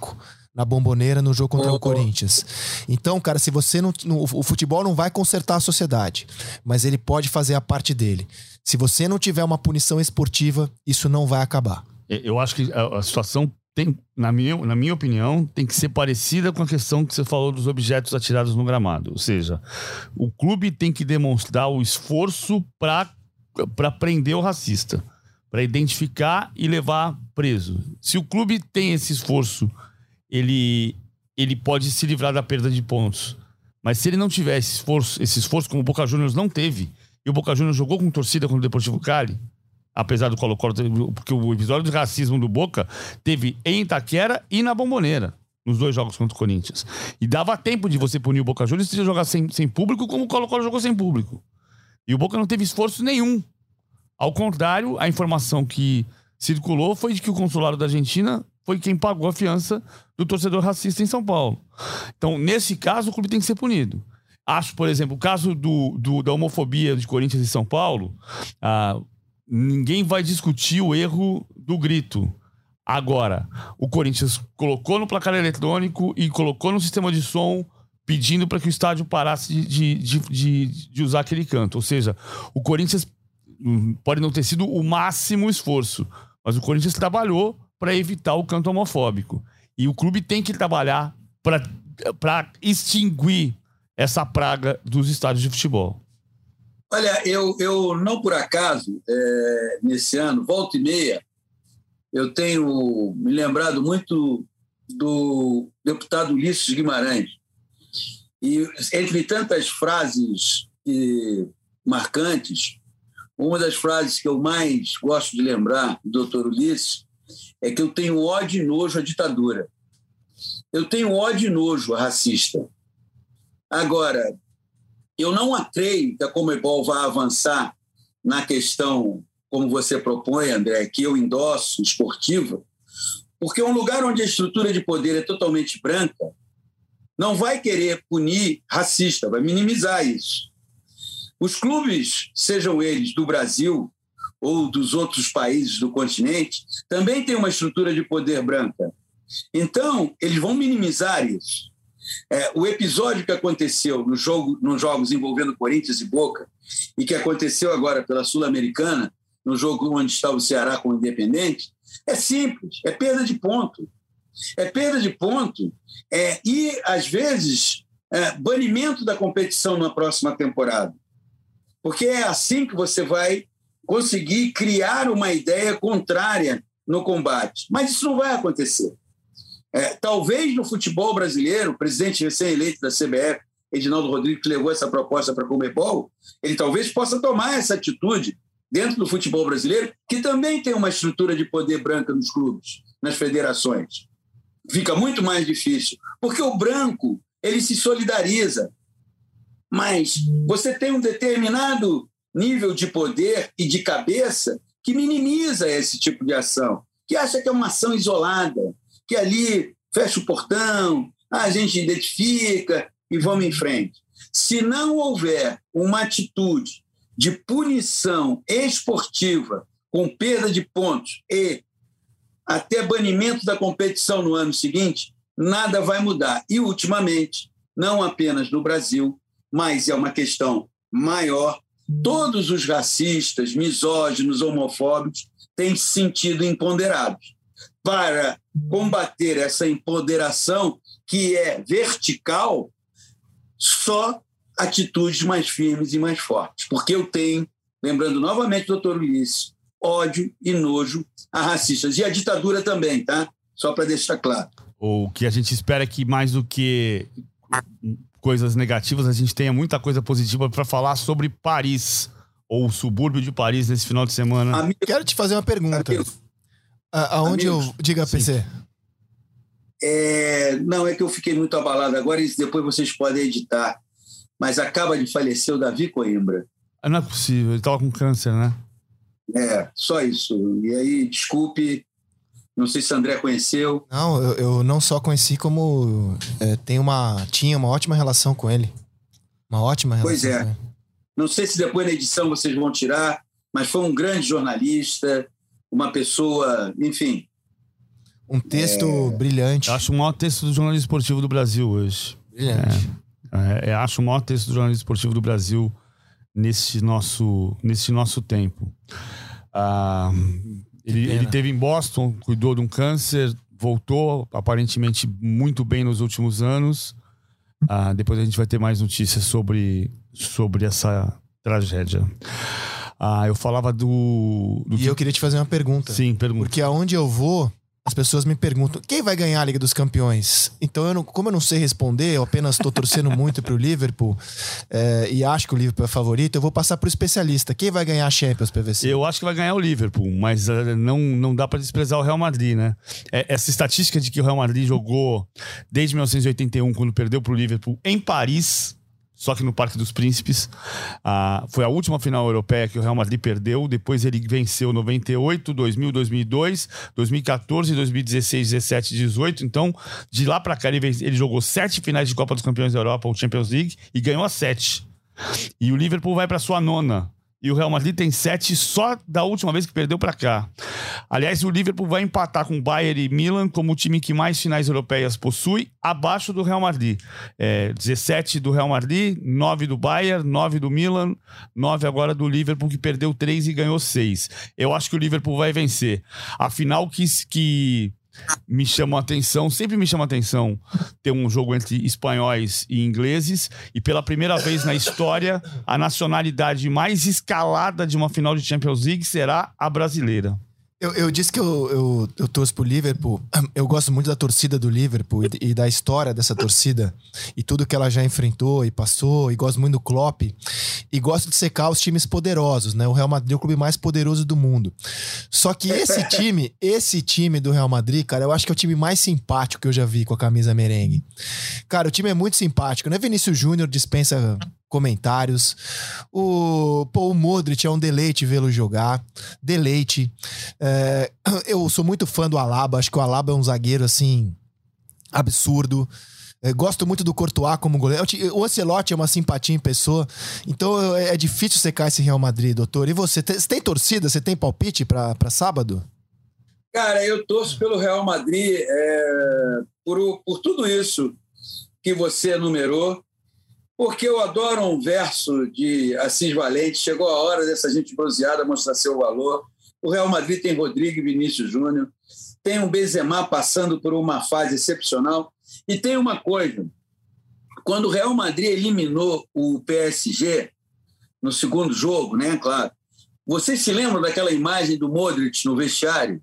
na Bombonera no jogo contra Oh, o Corinthians. Então, cara, se você não, não... O futebol não vai consertar a sociedade, mas ele pode fazer a parte dele. Se você não tiver uma punição esportiva, isso não vai acabar. Eu acho que a, a situação tem, na minha, na minha opinião, tem que ser parecida com a questão que você falou dos objetos atirados no gramado. Ou seja, o clube tem que demonstrar o esforço para para prender o racista, para identificar e levar preso. Se o clube tem esse esforço, ele, ele pode se livrar da perda de pontos. Mas se ele não tiver esse esforço, esse esforço como o Boca Juniors não teve, e o Boca Juniors jogou com torcida contra o Deportivo Cali, apesar do Colo-Colo, porque o episódio de racismo do Boca teve em Itaquera e na Bombonera, nos dois jogos contra o Corinthians. E dava tempo de você punir o Boca Juniors se você jogar sem, sem público, como o Colo-Colo jogou sem público. E o Boca não teve esforço nenhum. Ao contrário, a informação que circulou foi de que o consulado da Argentina foi quem pagou a fiança do torcedor racista em São Paulo. Então, nesse caso, o clube tem que ser punido. Acho, por exemplo, o caso do, do, da homofobia de Corinthians e São Paulo, ah, ninguém vai discutir o erro do grito. Agora, o Corinthians colocou no placar eletrônico e colocou no sistema de som pedindo para que o estádio parasse de, de, de, de usar aquele canto. Ou seja, o Corinthians pode não ter sido o máximo esforço, mas o Corinthians trabalhou para evitar o canto homofóbico. E o clube tem que trabalhar para extinguir essa praga dos estádios de futebol. Olha, eu, eu não por acaso, é, nesse ano, volta e meia, eu tenho me lembrado muito do deputado Ulisses Guimarães. E entre tantas frases que, marcantes, uma das frases que eu mais gosto de lembrar do doutor Ulisses é que eu tenho ódio e nojo à ditadura. Eu tenho ódio e nojo a racista. Agora, eu não creio que a Conmebol vá avançar na questão, como você propõe, André, que eu endosso, esportiva, porque um lugar onde a estrutura de poder é totalmente branca não vai querer punir racista, vai minimizar isso. Os clubes, sejam eles do Brasil ou dos outros países do continente, também têm uma estrutura de poder branca. Então, eles vão minimizar isso. É, o episódio que aconteceu no jogo, nos jogos envolvendo Corinthians e Boca, e que aconteceu agora pela Sul-Americana, no jogo onde está o Ceará com o Independente, é simples, é perda de ponto. É perda de ponto é, e, às vezes, é, banimento da competição na próxima temporada. Porque é assim que você vai conseguir criar uma ideia contrária no combate. Mas isso não vai acontecer. É, talvez no futebol brasileiro, o presidente recém-eleito da C B F, Edinaldo Rodrigues, que levou essa proposta para a Conmebol, ele talvez possa tomar essa atitude dentro do futebol brasileiro, que também tem uma estrutura de poder branca nos clubes, nas federações. Fica muito mais difícil, porque o branco ele se solidariza, mas você tem um determinado nível de poder e de cabeça que minimiza esse tipo de ação, que acha que é uma ação isolada, que ali fecha o portão, a gente identifica e vamos em frente. Se não houver uma atitude de punição esportiva com perda de pontos e até banimento da competição no ano seguinte, nada vai mudar. E, ultimamente, não apenas no Brasil, mas é uma questão maior, todos os racistas, misóginos, homofóbicos têm se sentido empoderados. Para combater essa empoderação que é vertical, só atitudes mais firmes e mais fortes. Porque eu tenho, lembrando novamente do doutor Ulisses, ódio e nojo a racistas. E a ditadura também, tá? Só para deixar claro. O que a gente espera é que, mais do que coisas negativas, a gente tenha muita coisa positiva para falar sobre Paris, ou o subúrbio de Paris nesse final de semana. Amigo, quero te fazer uma pergunta. Amigo, a, aonde amigos, eu... Diga, P C. É, não, é que eu fiquei muito abalado agora e depois vocês podem editar. Mas acaba de falecer o Davi Coimbra. Não é possível, ele estava com câncer, né? É, só isso. E aí, desculpe, não sei se o André conheceu. Não, eu, eu não só conheci, como é, tem uma, tinha uma ótima relação com ele. Uma ótima relação. Pois é. Não sei se depois na edição vocês vão tirar, mas foi um grande jornalista, uma pessoa, enfim. Um texto é... brilhante. Eu acho o maior texto do jornalismo esportivo do Brasil hoje. Brilhante. É, é, eu acho o maior texto do jornalismo esportivo do Brasil nesse nosso, nesse nosso tempo. Ah, ele, ele teve em Boston, cuidou de um câncer, voltou aparentemente muito bem nos últimos anos. Ah, depois a gente vai ter mais notícias sobre, sobre essa tragédia. Ah, eu falava do, do... E eu queria te fazer uma pergunta. Sim, pergunta. Porque aonde eu vou, as pessoas me perguntam, quem vai ganhar a Liga dos Campeões? Então, eu não, como eu não sei responder, eu apenas estou torcendo muito pro Liverpool é, e acho que o Liverpool é favorito, eu vou passar pro especialista. Quem vai ganhar a Champions, P V C? Eu acho que vai ganhar o Liverpool, mas uh, não, não dá para desprezar o Real Madrid, né? É, essa estatística de que o Real Madrid jogou desde mil novecentos e oitenta e um, quando perdeu pro Liverpool em Paris, só que no Parque dos Príncipes. Ah, foi a última final europeia que o Real Madrid perdeu. Depois ele venceu noventa e oito, dois mil, dois mil e dois, dois mil e quatorze, dois mil e dezesseis, dezessete, dezoito. Então, de lá pra cá, ele, vence, ele jogou sete finais de Copa dos Campeões da Europa, ou Champions League, e ganhou as sete. E o Liverpool vai pra sua nona. E o Real Madrid tem sete só da última vez que perdeu pra cá. Aliás, o Liverpool vai empatar com o Bayern e Milan como o time que mais finais europeias possui, abaixo do Real Madrid. É, dezessete do Real Madrid, nove do Bayern, nove do Milan, nove agora do Liverpool, que perdeu três e ganhou seis. Eu acho que o Liverpool vai vencer. Afinal, que... que me chama a atenção, sempre me chama a atenção ter um jogo entre espanhóis e ingleses, e pela primeira vez na história a nacionalidade mais escalada de uma final de Champions League será a brasileira. Eu, eu disse que eu, eu, eu torço pro Liverpool. Eu gosto muito da torcida do Liverpool e, e da história dessa torcida e tudo que ela já enfrentou e passou, e gosto muito do Klopp e gosto de secar os times poderosos, né? O Real Madrid é o clube mais poderoso do mundo. Só que esse time, esse time do Real Madrid, cara, eu acho que é o time mais simpático que eu já vi com a camisa merengue. Cara, o time é muito simpático, né? Vinícius Júnior dispensa comentários. O, pô, o Modric é um deleite vê-lo jogar. Deleite. É, eu sou muito fã do Alaba. Acho que o Alaba é um zagueiro, assim, absurdo. É, gosto muito do Courtois como goleiro. O Ancelotti é uma simpatia em pessoa. Então é, é difícil secar esse Real Madrid, doutor. E você? Você tem torcida? Você tem palpite pra, pra sábado? Cara, eu torço pelo Real Madrid é, por, por tudo isso que você enumerou. Porque eu adoro um verso de Assis Valente. Chegou a hora dessa gente bronzeada mostrar seu valor. O Real Madrid tem Rodrigo e Vinícius Júnior. Tem um Benzema passando por uma fase excepcional. E tem uma coisa. Quando o Real Madrid eliminou o P S G no segundo jogo, né, claro. Vocês se lembram daquela imagem do Modric no vestiário?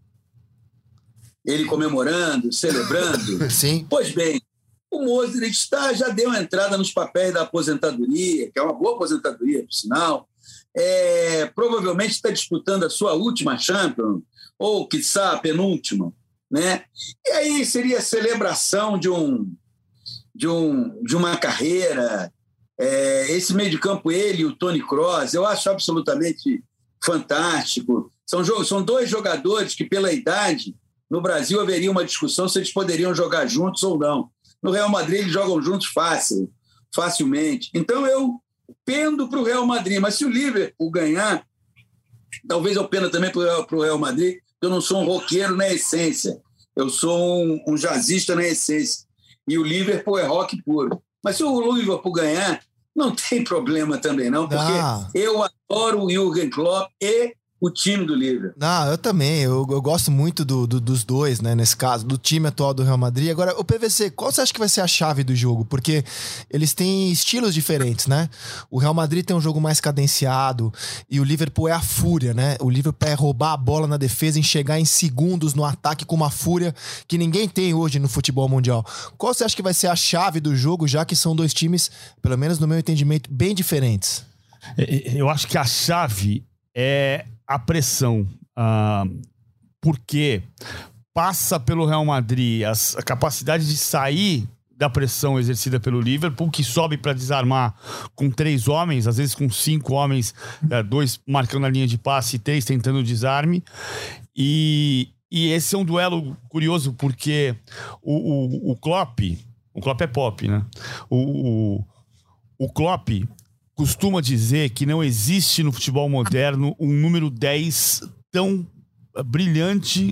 Ele comemorando, celebrando? Sim. Pois bem, o Modric tá, já deu entrada nos papéis da aposentadoria, que é uma boa aposentadoria, por sinal. É, provavelmente está disputando a sua última Champions, ou, quiçá, a penúltima. Né? E aí seria a celebração de, um, de, um, de uma carreira. É, esse meio de campo, ele e o Toni Kroos, eu acho absolutamente fantástico. São, são dois jogadores que, pela idade, no Brasil haveria uma discussão se eles poderiam jogar juntos ou não. No Real Madrid, eles jogam juntos fácil, facilmente. Então, eu pendo para o Real Madrid. Mas se o Liverpool ganhar, talvez eu penda também para o Real Madrid, porque eu não sou um roqueiro na essência. Eu sou um, um jazzista na essência. E o Liverpool é rock puro. Mas se o Liverpool ganhar, não tem problema também, não. Porque ah. eu adoro o Jürgen Klopp e o time do Liverpool. Não, eu também. Eu, eu gosto muito do, do, dos dois, né? Nesse caso, do time atual do Real Madrid. Agora, o P V C, qual você acha que vai ser a chave do jogo? Porque eles têm estilos diferentes, né? O Real Madrid tem um jogo mais cadenciado e o Liverpool é a fúria, né? O Liverpool é roubar a bola na defesa e chegar em segundos no ataque com uma fúria que ninguém tem hoje no futebol mundial. Qual você acha que vai ser a chave do jogo, já que são dois times, pelo menos no meu entendimento, bem diferentes? Eu acho que a chave é a pressão, uh, porque passa pelo Real Madrid a, a capacidade de sair da pressão exercida pelo Liverpool, que sobe para desarmar com três homens, às vezes com cinco homens, uh, dois marcando a linha de passe e três tentando o desarme. E, e esse é um duelo curioso, porque o, o, o Klopp, o Klopp é pop, né? O, o, o Klopp costuma dizer que não existe no futebol moderno um número dez tão brilhante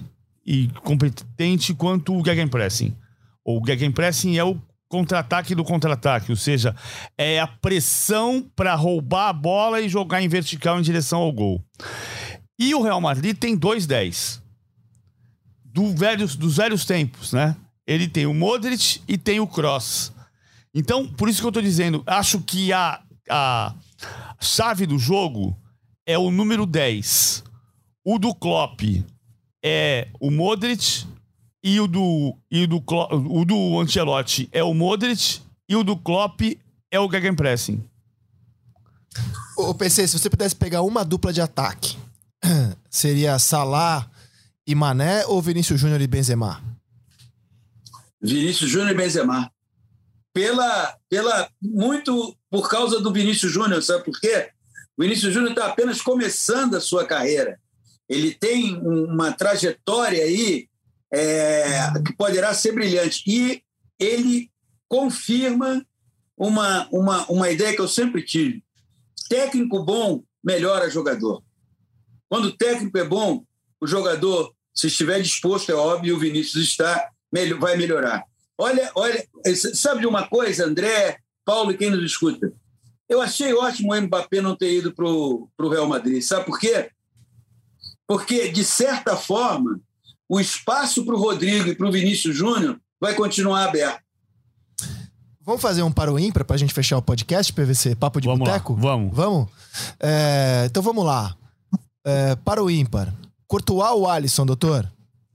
e competente quanto o Gegenpressing. O Gegenpressing é o contra-ataque do contra-ataque, ou seja, é a pressão para roubar a bola e jogar em vertical em direção ao gol. E o Real Madrid tem dois dez. Do velhos, dos velhos tempos, né? Ele tem o Modric e tem o Kroos. Então, por isso que eu tô dizendo, acho que a, a chave do jogo é o número dez. O do Klopp é o Modric e o do, e o do, o do Ancelotti é o Modric e o do Klopp é o Gegenpressing. Ô, P C, se você pudesse pegar uma dupla de ataque, seria Salah e Mané ou Vinícius Júnior e Benzema? Vinícius Júnior e Benzema. Pela, pela, muito por causa do Vinícius Júnior, sabe por quê? O Vinícius Júnior está apenas começando a sua carreira. Ele tem uma trajetória aí é, que poderá ser brilhante. E ele confirma uma, uma, uma ideia que eu sempre tive. Técnico bom melhora jogador. Quando o técnico é bom, o jogador, se estiver disposto, é óbvio, o Vinícius está, vai melhorar. Olha, olha, sabe de uma coisa, André, Paulo e quem nos escuta? Eu achei ótimo o Mbappé não ter ido para o Real Madrid. Sabe por quê? Porque, de certa forma, o espaço para o Rodrigo e para o Vinícius Júnior vai continuar aberto. Vamos fazer um para o ímpar para a gente fechar o podcast, P V C? Papo de vamos boteco? Lá, vamos. Vamos? É, então vamos lá. É, para o ímpar. Courtois ou Alisson, doutor?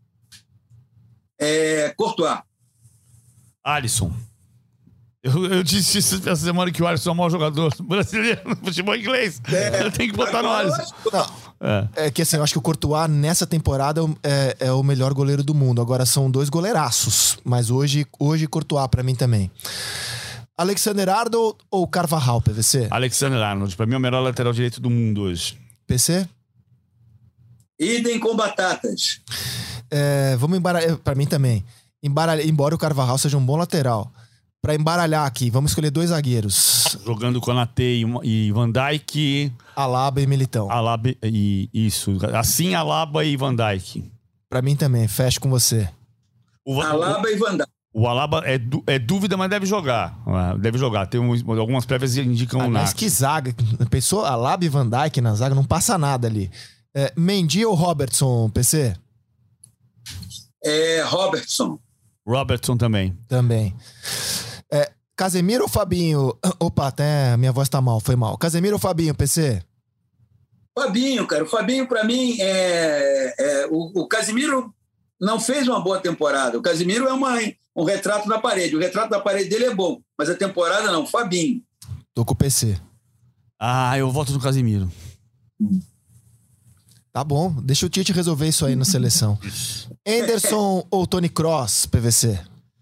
É, Courtois. Alisson. Eu, eu disse essa semana que o Alisson é o maior jogador brasileiro no futebol inglês. É, eu tenho que botar no Alisson. Não, é. é que assim, eu acho que o Courtois nessa temporada é, é o melhor goleiro do mundo. Agora são dois goleiraços. Mas hoje, hoje Courtois pra mim também. Alexander Arnold ou Carvajal, P V C? Alexander Arnold. Pra mim é o melhor lateral direito do mundo hoje. P C? Idem com batatas. É, vamos embaralhar. Pra mim também. Embaralhar, embora o Carvajal seja um bom lateral. Pra embaralhar aqui, vamos escolher dois zagueiros. Jogando com Konaté e Van Dijk. Alaba e Militão. Alaba e isso. Assim, Alaba e Van Dijk. Pra mim também, fecho com você. O, Alaba o, e Van Dijk. O Alaba é, é dúvida, mas deve jogar. Deve jogar. Tem um, algumas prévias que indicam o Mas que zaga. Pensou Alaba e Van Dijk na zaga, não passa nada ali. É, Mendy ou Robertson, P C? É, Robertson. Robertson também. Também. É, Casemiro ou Fabinho? Opa, até a minha voz tá mal, foi mal. Casemiro ou Fabinho, P C? Fabinho, cara. O Fabinho, pra mim, é, é o, o Casemiro não fez uma boa temporada. O Casemiro é uma, um retrato na parede. O retrato na parede dele é bom, mas a temporada não. Fabinho. Tô com o P C. Ah, eu voto no Casemiro. Tá bom, deixa o Tite resolver isso aí na seleção. Anderson ou Toni Kroos, P V C?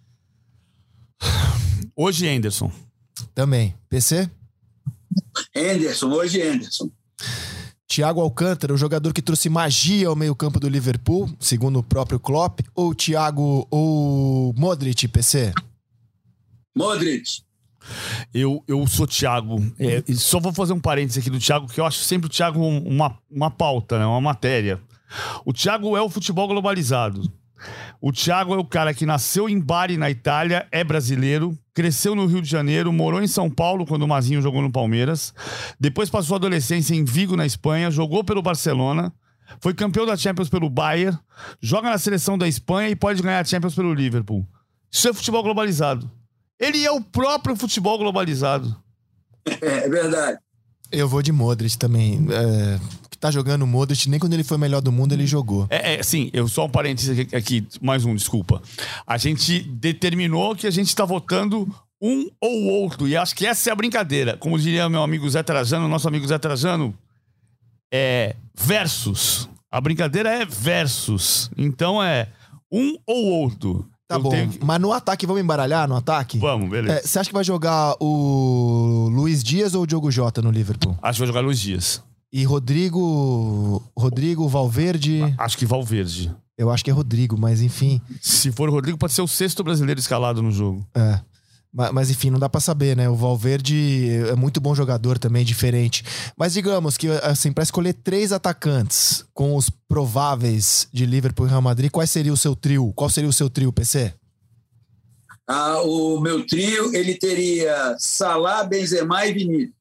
Hoje, Anderson. Também. P C? Anderson, hoje Anderson. Thiago Alcântara, o jogador que trouxe magia ao meio-campo do Liverpool, segundo o próprio Klopp, ou Thiago ou Modric, P C? Modric. Eu, eu sou Thiago. É, só vou fazer um parênteses aqui do Thiago, que eu acho sempre o Thiago uma, uma pauta, né? Uma matéria. O Thiago é o futebol globalizado. O Thiago é o cara que nasceu em Bari, na Itália, é brasileiro, cresceu no Rio de Janeiro, morou em São Paulo quando o Mazinho jogou no Palmeiras, depois passou a adolescência em Vigo, na Espanha, jogou pelo Barcelona, foi campeão da Champions pelo Bayern, joga na seleção da Espanha e pode ganhar a Champions pelo Liverpool. Isso é futebol globalizado. Ele é o próprio futebol globalizado. É, é verdade. Eu vou de Modric também. É, que tá jogando o Modric, nem quando ele foi o melhor do mundo ele jogou. É, é sim, eu só um parênteses aqui, aqui, mais um, desculpa. A gente determinou que a gente tá votando um ou outro, e acho que essa é a brincadeira. Como diria meu amigo Zé Trajano, nosso amigo Zé Trajano, é versus. A brincadeira é versus. Então é um ou outro. Tá eu bom, tenho... mas no ataque, vamos embaralhar no ataque? Vamos, beleza. Você é, acha que vai jogar o Luiz Dias ou o Diogo Jota no Liverpool? Acho que vai jogar Luiz Dias. E Rodrigo... Rodrigo, Valverde... Acho que Valverde. Eu acho que é Rodrigo, mas enfim... Se for o Rodrigo, pode ser o sexto brasileiro escalado no jogo. É. Mas, mas enfim, não dá pra saber, né? O Valverde é muito bom jogador também, diferente. Mas digamos que, assim, pra escolher três atacantes com os prováveis de Liverpool e Real Madrid, qual seria o seu trio? Qual seria o seu trio, P C? Ah, o meu trio, ele teria Salah, Benzema e Vinícius.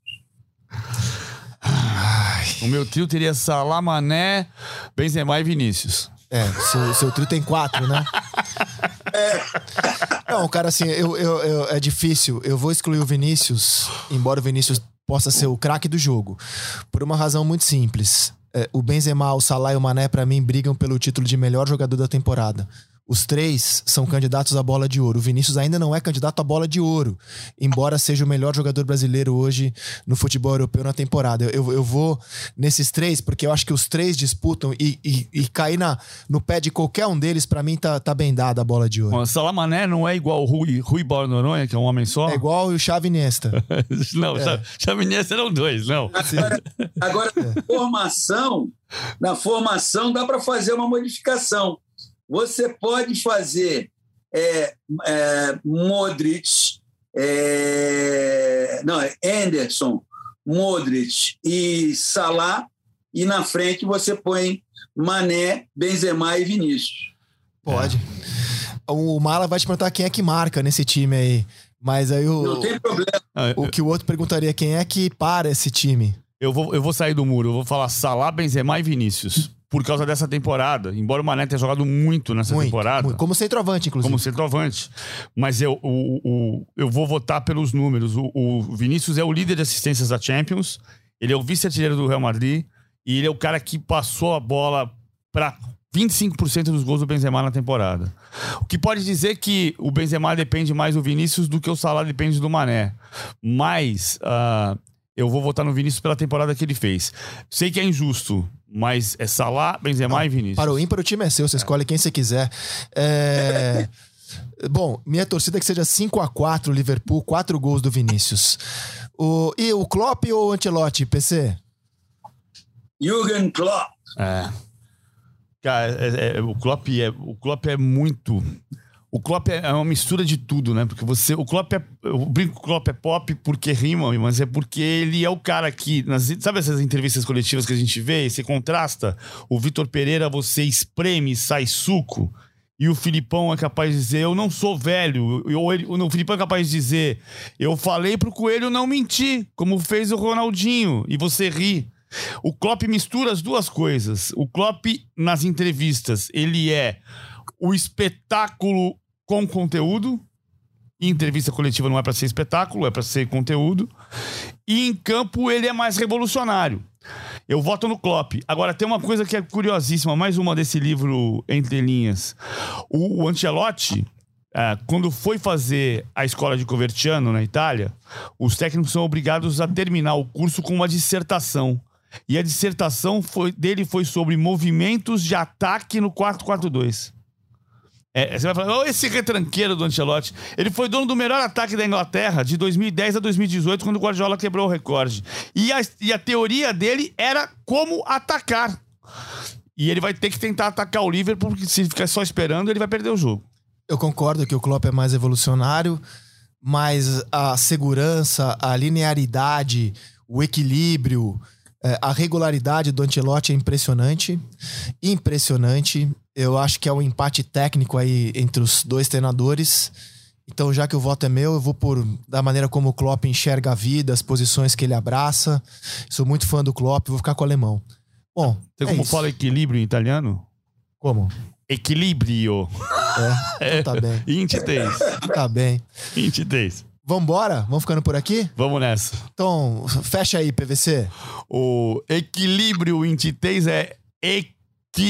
O meu trio teria Salah, Mané, Benzema e Vinícius. É, seu, seu trio tem quatro, né? É. Não, cara, assim, eu, eu, eu, é difícil. Eu vou excluir o Vinícius, embora o Vinícius possa ser o craque do jogo, por uma razão muito simples. É, o Benzema, o Salah e o Mané, pra mim, brigam pelo título de melhor jogador da temporada. Os três são candidatos à bola de ouro. O Vinícius ainda não é candidato à bola de ouro, embora seja o melhor jogador brasileiro hoje no futebol europeu na temporada. Eu, eu vou nesses três, porque eu acho que os três disputam e, e, e cair na, no pé de qualquer um deles, pra mim, tá, tá bem dada a bola de ouro. O Salah Mané não é igual o Rui, Rui Bauer Noronha, que é um homem só? É igual o Xavi Iniesta. Não, É. Xavi Iniesta eram dois, não. Agora, agora na formação, na formação dá para fazer uma modificação. Você pode fazer é, é, Modric, é, não, é Anderson, Modric e Salah, e na frente você põe Mané, Benzema e Vinícius. Pode. O Mala vai te perguntar quem é que marca nesse time aí. Mas aí o, Não tem problema. o que o outro perguntaria, quem é que para esse time? Eu vou, eu vou sair do muro, eu vou falar Salah, Benzema e Vinícius. Por causa dessa temporada. Embora o Mané tenha jogado muito nessa Muito, temporada. muito. Como centroavante, inclusive. Como centroavante. Mas eu, o, o, eu vou votar pelos números. O, o Vinícius é o líder de assistências da Champions. Ele é o vice-artilheiro do Real Madrid. E ele é o cara que passou a bola para vinte e cinco por cento dos gols do Benzema na temporada. O que pode dizer que o Benzema depende mais do Vinícius do que o Salah depende do Mané. Mas uh, eu vou votar no Vinícius pela temporada que ele fez. Sei que é injusto, mas é Salah, Benzema Não, e Vinícius. Para o ímpar, o time é seu, você é. escolhe quem você quiser. É... Bom, minha torcida é que seja cinco a quatro Liverpool, quatro gols do Vinícius. O... E o Klopp ou o Ancelotti, P C? Jürgen Klopp. É. Cara, é, é, o, Klopp é, o Klopp é muito... O Klopp é uma mistura de tudo, né? Porque você... O Klopp é... Eu brinco que o Klopp é pop porque rima, mas é porque ele é o cara que... Nas, sabe essas entrevistas coletivas que a gente vê? Você contrasta. O Vitor Pereira, você espreme, sai suco. E o Filipão é capaz de dizer, eu não sou velho. Ou ele, o Filipão é capaz de dizer, eu falei pro Coelho não mentir, como fez o Ronaldinho. E você ri. O Klopp mistura as duas coisas. O Klopp, nas entrevistas, ele é o espetáculo com conteúdo. E entrevista coletiva não é para ser espetáculo, é para ser conteúdo. E em campo ele é mais revolucionário. Eu voto no Klopp. Agora tem uma coisa que é curiosíssima, mais uma desse livro Entre Linhas. O, o Ancelotti, é, quando foi fazer a escola de Coverciano na Itália, os técnicos são obrigados a terminar o curso com uma dissertação. E a dissertação foi, dele foi sobre movimentos de ataque no quatro quatro dois. É, você vai falar, oh, esse retranqueiro do Ancelotti. Ele foi dono do melhor ataque da Inglaterra de dois mil e dez a dois mil e dezoito, quando o Guardiola quebrou o recorde. E a, e a teoria dele era como atacar. E ele vai ter que tentar atacar o Liverpool, porque se ficar só esperando, ele vai perder o jogo. Eu concordo que o Klopp é mais evolucionário, mas a segurança, a linearidade, o equilíbrio, a regularidade do Ancelotti é impressionante. Impressionante. Eu acho que é um empate técnico aí entre os dois treinadores. Então, já que o voto é meu, eu vou por da maneira como o Klopp enxerga a vida, as posições que ele abraça. Sou muito fã do Klopp, vou ficar com o alemão. Bom, Tem é como isso. fala equilíbrio em italiano? Como? Equilíbrio. É, então tá bem. vinte e três. Tá bem. vinte e três. Vambora? Vamos ficando por aqui? Vamos nessa. Então, fecha aí, P V C. O equilíbrio vinte e três é equilíbrio.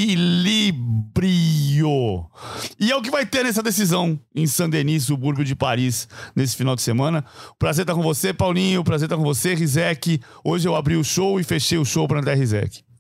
E é o que vai ter nessa decisão em Saint-Denis, subúrbio de Paris, nesse final de semana. Prazer estar com você, Paulinho. Prazer estar com você, Rizek. Hoje eu abri o show e fechei o show para André Rizek.